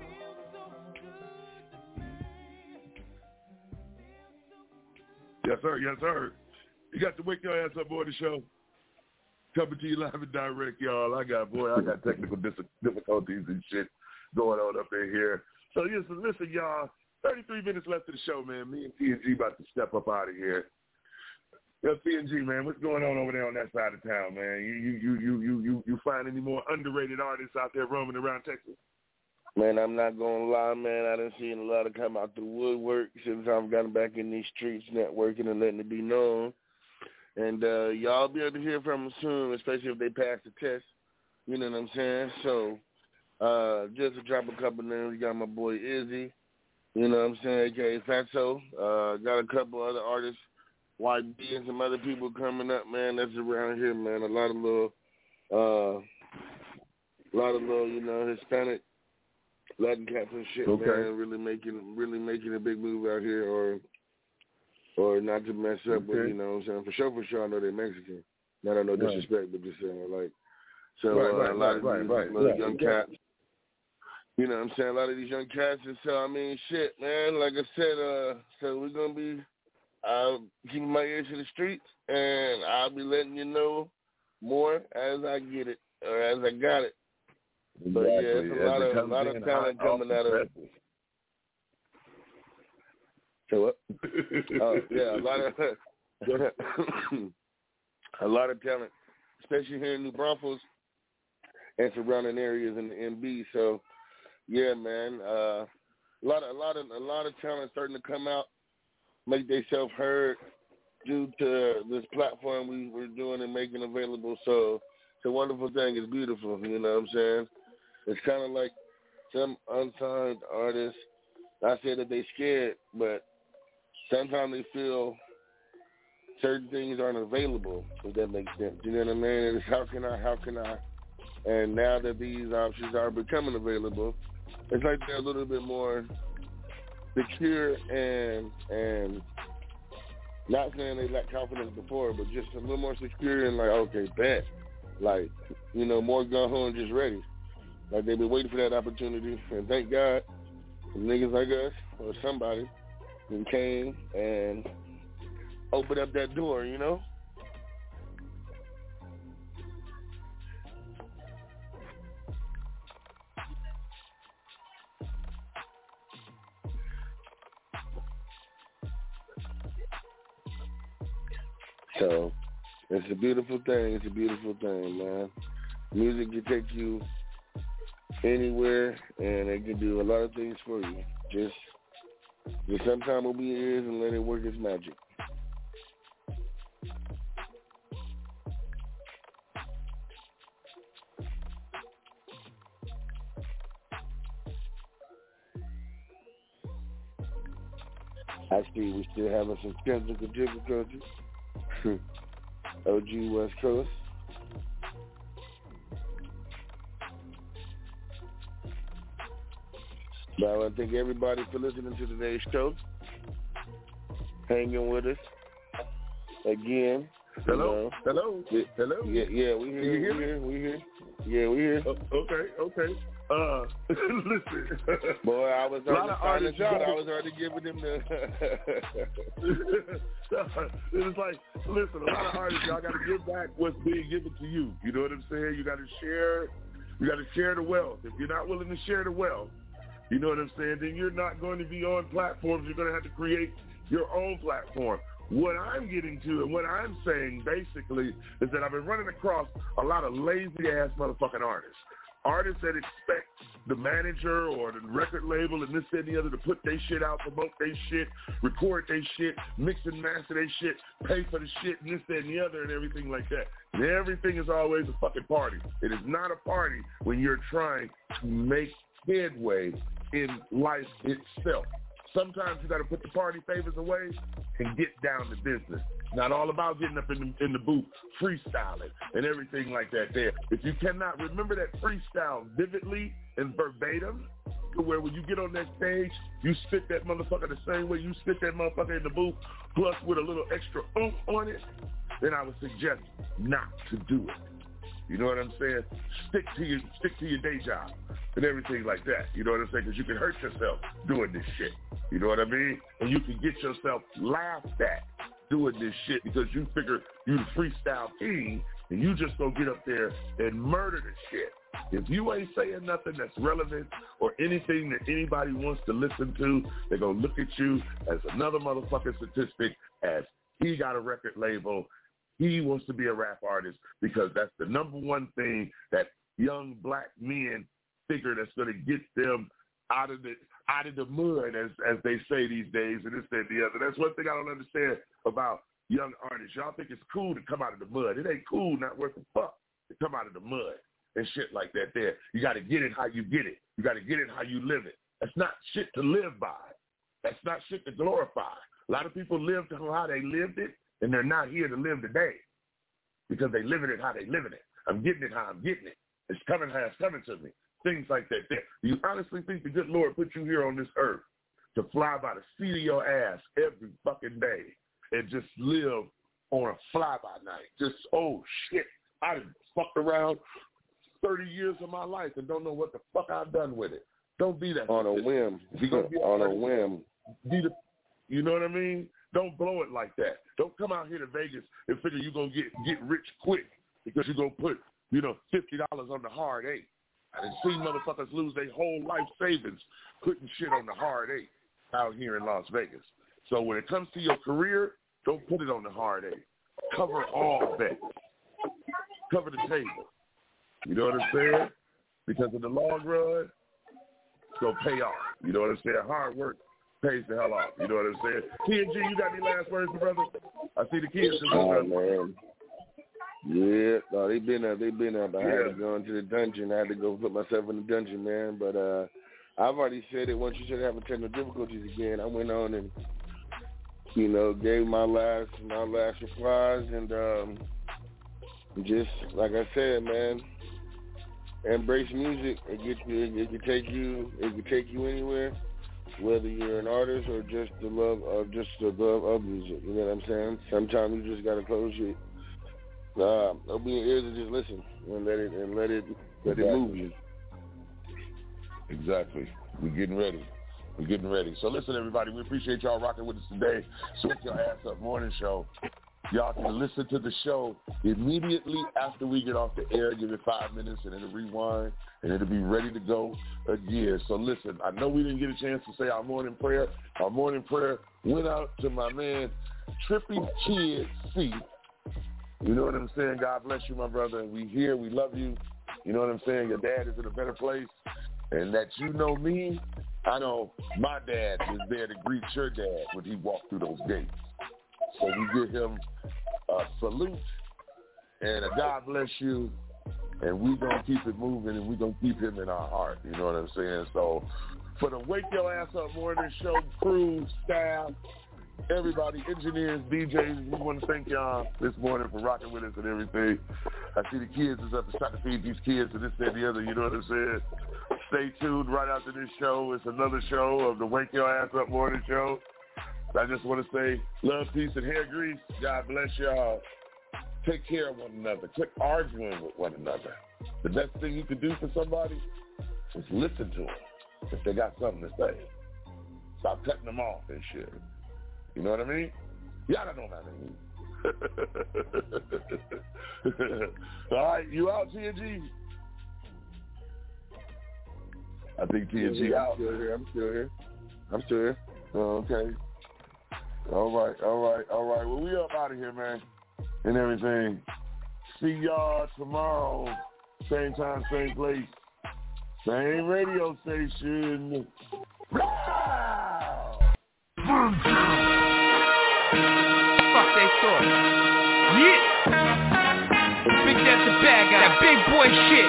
S5: Yes, sir. Yes, sir. You got to wake your ass up, boy, the show. Coming to you live and direct, y'all. I got, boy, I got technical dis- difficulties and shit going on up in here. So, listen, listen, y'all. thirty-three minutes left of the show, man. Me and T N G about to step up out of here. Yo, T N G, man, what's going on over there on that side of town, man? You you you you you you, you find any more underrated artists out there roaming around Texas?
S7: Man, I'm not gonna lie, man. I done seen a lot of come out the woodwork since I've gotten back in these streets, networking and letting it be known. And uh, y'all be able to hear from them soon, especially if they pass the test. You know what I'm saying? So, uh, just to drop a couple names, we got my boy Izzy. You know what I'm saying? A K A Fatso. Uh, got a couple other artists, Y B and some other people coming up, man. That's around here, man. A lot of little, uh, a lot of little, you know, Hispanic Latin cats and shit, okay. man. Really making, really making a big move out here, or, or not to mess up, okay. but you know what I'm saying? For sure, for sure, I know they're Mexican. Not no disrespect, right. but just saying, like, so right, uh, right, a lot right, of right, these right, little right, young right. cats. You know what I'm saying? A lot of these young cats, and so, I mean, shit, man, like I said, uh, so we're going to be uh, keeping my ears to the streets, and I'll be letting you know more as I get it, or as I got it. Exactly. But, yeah, it's a lot of, a lot of talent coming out of it. So what? uh, yeah, a lot of, a lot of talent, especially here in New Braunfels and surrounding areas in the M B, so... Yeah, man. Uh, a lot of a lot of a lot of talent starting to come out, make themselves heard due to this platform we we're doing and making available. So it's a wonderful thing. It's beautiful. You know what I'm saying? It's kind of like some unsigned artists. I say that they scared, but sometimes they feel certain things aren't available. If that makes sense. You know what I mean? It's how can I? How can I? And now that these options are becoming available, it's like they're a little bit more secure and and not saying they lack confidence before, but just a little more secure and like, okay, bet. Like, you know, more gung-ho and just ready. Like they've been waiting for that opportunity, and thank God niggas like us or somebody who came and opened up that door, you know? So, it's a beautiful thing. It's a beautiful thing, man. Music can take you anywhere, and it can do a lot of things for you. Just, just sometimes open your ears and let it work its magic. Actually, we still having some technical difficulties. O G West Coast. But I want to thank everybody for listening to today's show. Hanging with us again.
S5: Hello,
S7: you know.
S5: hello,
S7: yeah,
S5: hello.
S7: Yeah, yeah, we here.
S5: Can you hear
S7: we
S5: me?
S7: here. We here. Yeah, we here.
S5: Uh, okay, okay. Uh, listen.
S7: Boy, I was already signing a job.
S5: Gotta...
S7: I was already giving them the.
S5: It's like, listen, a lot of artists, y'all got to give back what's being given to you. You know what I'm saying? You got to share. You got to share the wealth. If you're not willing to share the wealth, you know what I'm saying? Then you're not going to be on platforms. You're going to have to create your own platform. What I'm getting to and what I'm saying basically is that I've been running across a lot of lazy ass motherfucking artists. Artists that expect the manager or the record label and this, that, and the other to put their shit out, promote their shit, record their shit, mix and master their shit, pay for the shit and this, that, and the other and everything like that. And everything is always a fucking party. It is not a party when you're trying to make headway in life itself. Sometimes you got to put the party favors away and get down to business. Not all about getting up in the, in the booth, freestyling and everything like that there. If you cannot remember that freestyle vividly and verbatim, to where when you get on that stage, you spit that motherfucker the same way you spit that motherfucker in the booth, plus with a little extra oomph on it, then I would suggest not to do it. You know what I'm saying? Stick to your stick to your day job and everything like that. You know what I'm saying? Because you can hurt yourself doing this shit. You know what I mean? And you can get yourself laughed at doing this shit because you figure you the freestyle king and you just gonna get up there and murder the shit. If you ain't saying nothing that's relevant or anything that anybody wants to listen to, they're going to look at you as another motherfucking statistic, as he got a record label, he wants to be a rap artist, because that's the number one thing that young black men figure that's going to get them out of the out of the mud, as as they say these days, and this, that, and the other. That's one thing I don't understand about young artists. Y'all think it's cool to come out of the mud. It ain't cool, not worth the fuck, to come out of the mud and shit like that there. You got to get it how you get it. You got to get it how you live it. That's not shit to live by. That's not shit to glorify. A lot of people live to how they lived it, and they're not here to live today because they living it how they living it. I'm getting it how I'm getting it. It's coming how it's coming to me. Things like that there. Do you honestly think the good Lord put you here on this earth to fly by the seat of your ass every fucking day and just live on a fly-by-night? Just, oh, shit, I done fucked around thirty years of my life and don't know what the fuck I've done with it. Don't be that.
S7: On a whim. Be on a whim.
S5: Be the, you know what I mean? Don't blow it like that. Don't come out here to Vegas and figure you're going to get, get rich quick because you're going to put, you know, fifty dollars on the hard eight. I done seen motherfuckers lose their whole life savings putting shit on the hard eight out here in Las Vegas. So when it comes to your career, don't put it on the hard eight. Cover all bets. Cover the table. You know what I'm saying? Because in the long run, it's going to pay off. You know what I'm saying? Hard work pays the hell off. You know what I'm saying? T and G, you got any last words, my brother? I see the kids.
S7: Oh, man. Yeah, no, they been up. They been up. I yeah. had to go into the dungeon. I had to go put myself in the dungeon, man. But uh, I've already said it. Once you started having technical difficulties again, I went on and, you know, gave my last my last replies, and um, just like I said, man, embrace music. It get you. It can take you. It can take you anywhere, whether you're an artist or just the love of just the love of music. You know what I'm saying? Sometimes you just gotta close your Uh, open your ears and just listen and let it and let it let exactly. it move you.
S5: Exactly. We're getting ready. We're getting ready. So listen, everybody, we appreciate y'all rocking with us today. Switch Your Ass Up morning show. Y'all can listen to the show immediately after we get off the air. Give it five minutes and it'll rewind and it'll be ready to go again. So listen, I know we didn't get a chance to say our morning prayer. Our morning prayer went out to my man Trippy Kid C. You know what I'm saying? God bless you, my brother. We here. We love you. You know what I'm saying? Your dad is in a better place. And that you know me, I know my dad is there to greet your dad when he walked through those gates. So we give him a salute and a God bless you. And we're going to keep it moving and we're going to keep him in our heart. You know what I'm saying? So for the Wake Your Ass Up morning show crew, staff, everybody, engineers, D Js, we want to thank y'all this morning for rocking with us and everything. I see the kids is up to try to feed these kids and this, that, and the other, you know what I'm saying? Stay tuned right after this show. It's another show of the Wake Your Ass Up morning show. I just want to say love, peace, and hair grease. God bless y'all. Take care of one another. Quit arguing with one another. The best thing you can do for somebody is listen to them if they got something to say. Stop cutting them off and shit. You know what I mean? Y'all don't know what I mean. All right, you out, T and G? I think T and G
S7: yeah,
S5: out.
S7: I'm still here. I'm still here. I'm still here.
S5: Oh, okay. All right, all right, all right. Well, we up out of here, man, and everything. See y'all tomorrow. Same time, same place. Same radio station.
S6: Fuck they thought. Yeah. Big Dad's the bad guy. That big boy shit.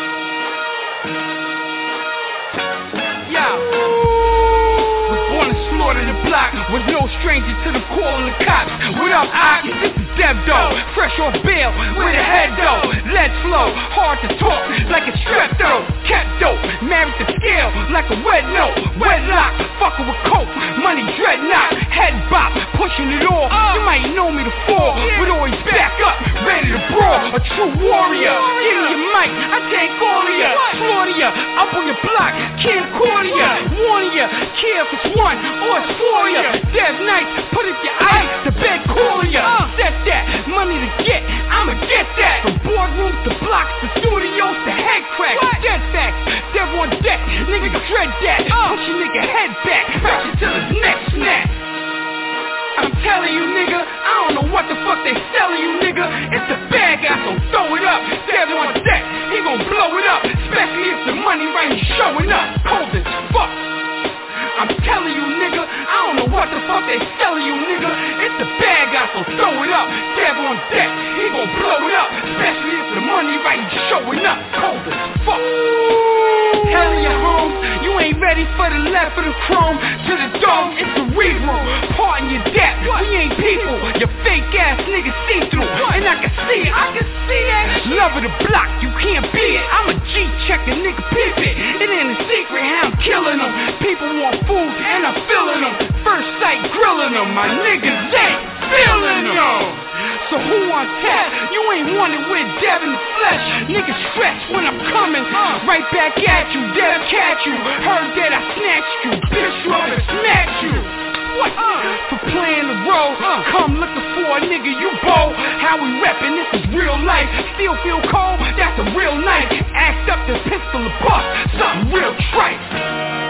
S6: Yo. Was born to slaughter the block. Was no stranger to the call of the cops. What up, Ox? This is Debdo. Fresh off bail. With a head though. Let's flow. Hard to talk. Like a strep though. Kept dope. Married to scale. Like a wet note. Wedlock. Fucking with coke. Money dreadnought. Head bop. Pushing it all. You might know me to fall. But always back up. Ready to brawl. A true warrior. Give me your mic. I take all of ya. Slaughter ya. Up on your block. Can't call ya. what? Warning ya, care if it's one or it's four of ya. Dev nights, put up your ice, the bed calling ya. Set that, money to get, I'ma get that. From boardrooms to blocks to studios to head cracks. Dead facts, Dev on deck, nigga dread that. Push your nigga head back, crash it till his neck snap. I'm telling you, nigga, I don't know what the fuck they selling you, nigga. It's the bad guy, so throw it up. Dev on deck, he gon' blow it up. Especially if the money right, he's showing up. Cold as fuck. I'm telling you, nigga, I don't know what the fuck they selling you, nigga. It's the bad guy, so throw it up. Dev on deck, he gon' blow it up. Especially if the money right, he's showing up. Cold as fuck. Telling your homes, you ain't ready for the left of the chrome. To the dome, it's cerebral. Pardon your debt, we ain't people. Your fake ass nigga see through. And I can see it, I can see it. Love of the block, you can't beat it. I'm a G checker, nigga, peep it. It ain't a secret how I'm killing them. People want food and I'm filling them. First sight grilling them, my niggas ain't feeling them. So who on tap? You ain't wanted with Dev in the flesh. Niggas stretch when I'm coming. Right back at you, Dev catch you. Heard that I snatched you, bitch, you up and smack you. What? For playing the role, come looking for a nigga, you bold. How we reppin', this is real life. Still feel cold, that's a real knife. Act up the pistol of bust, something real trite.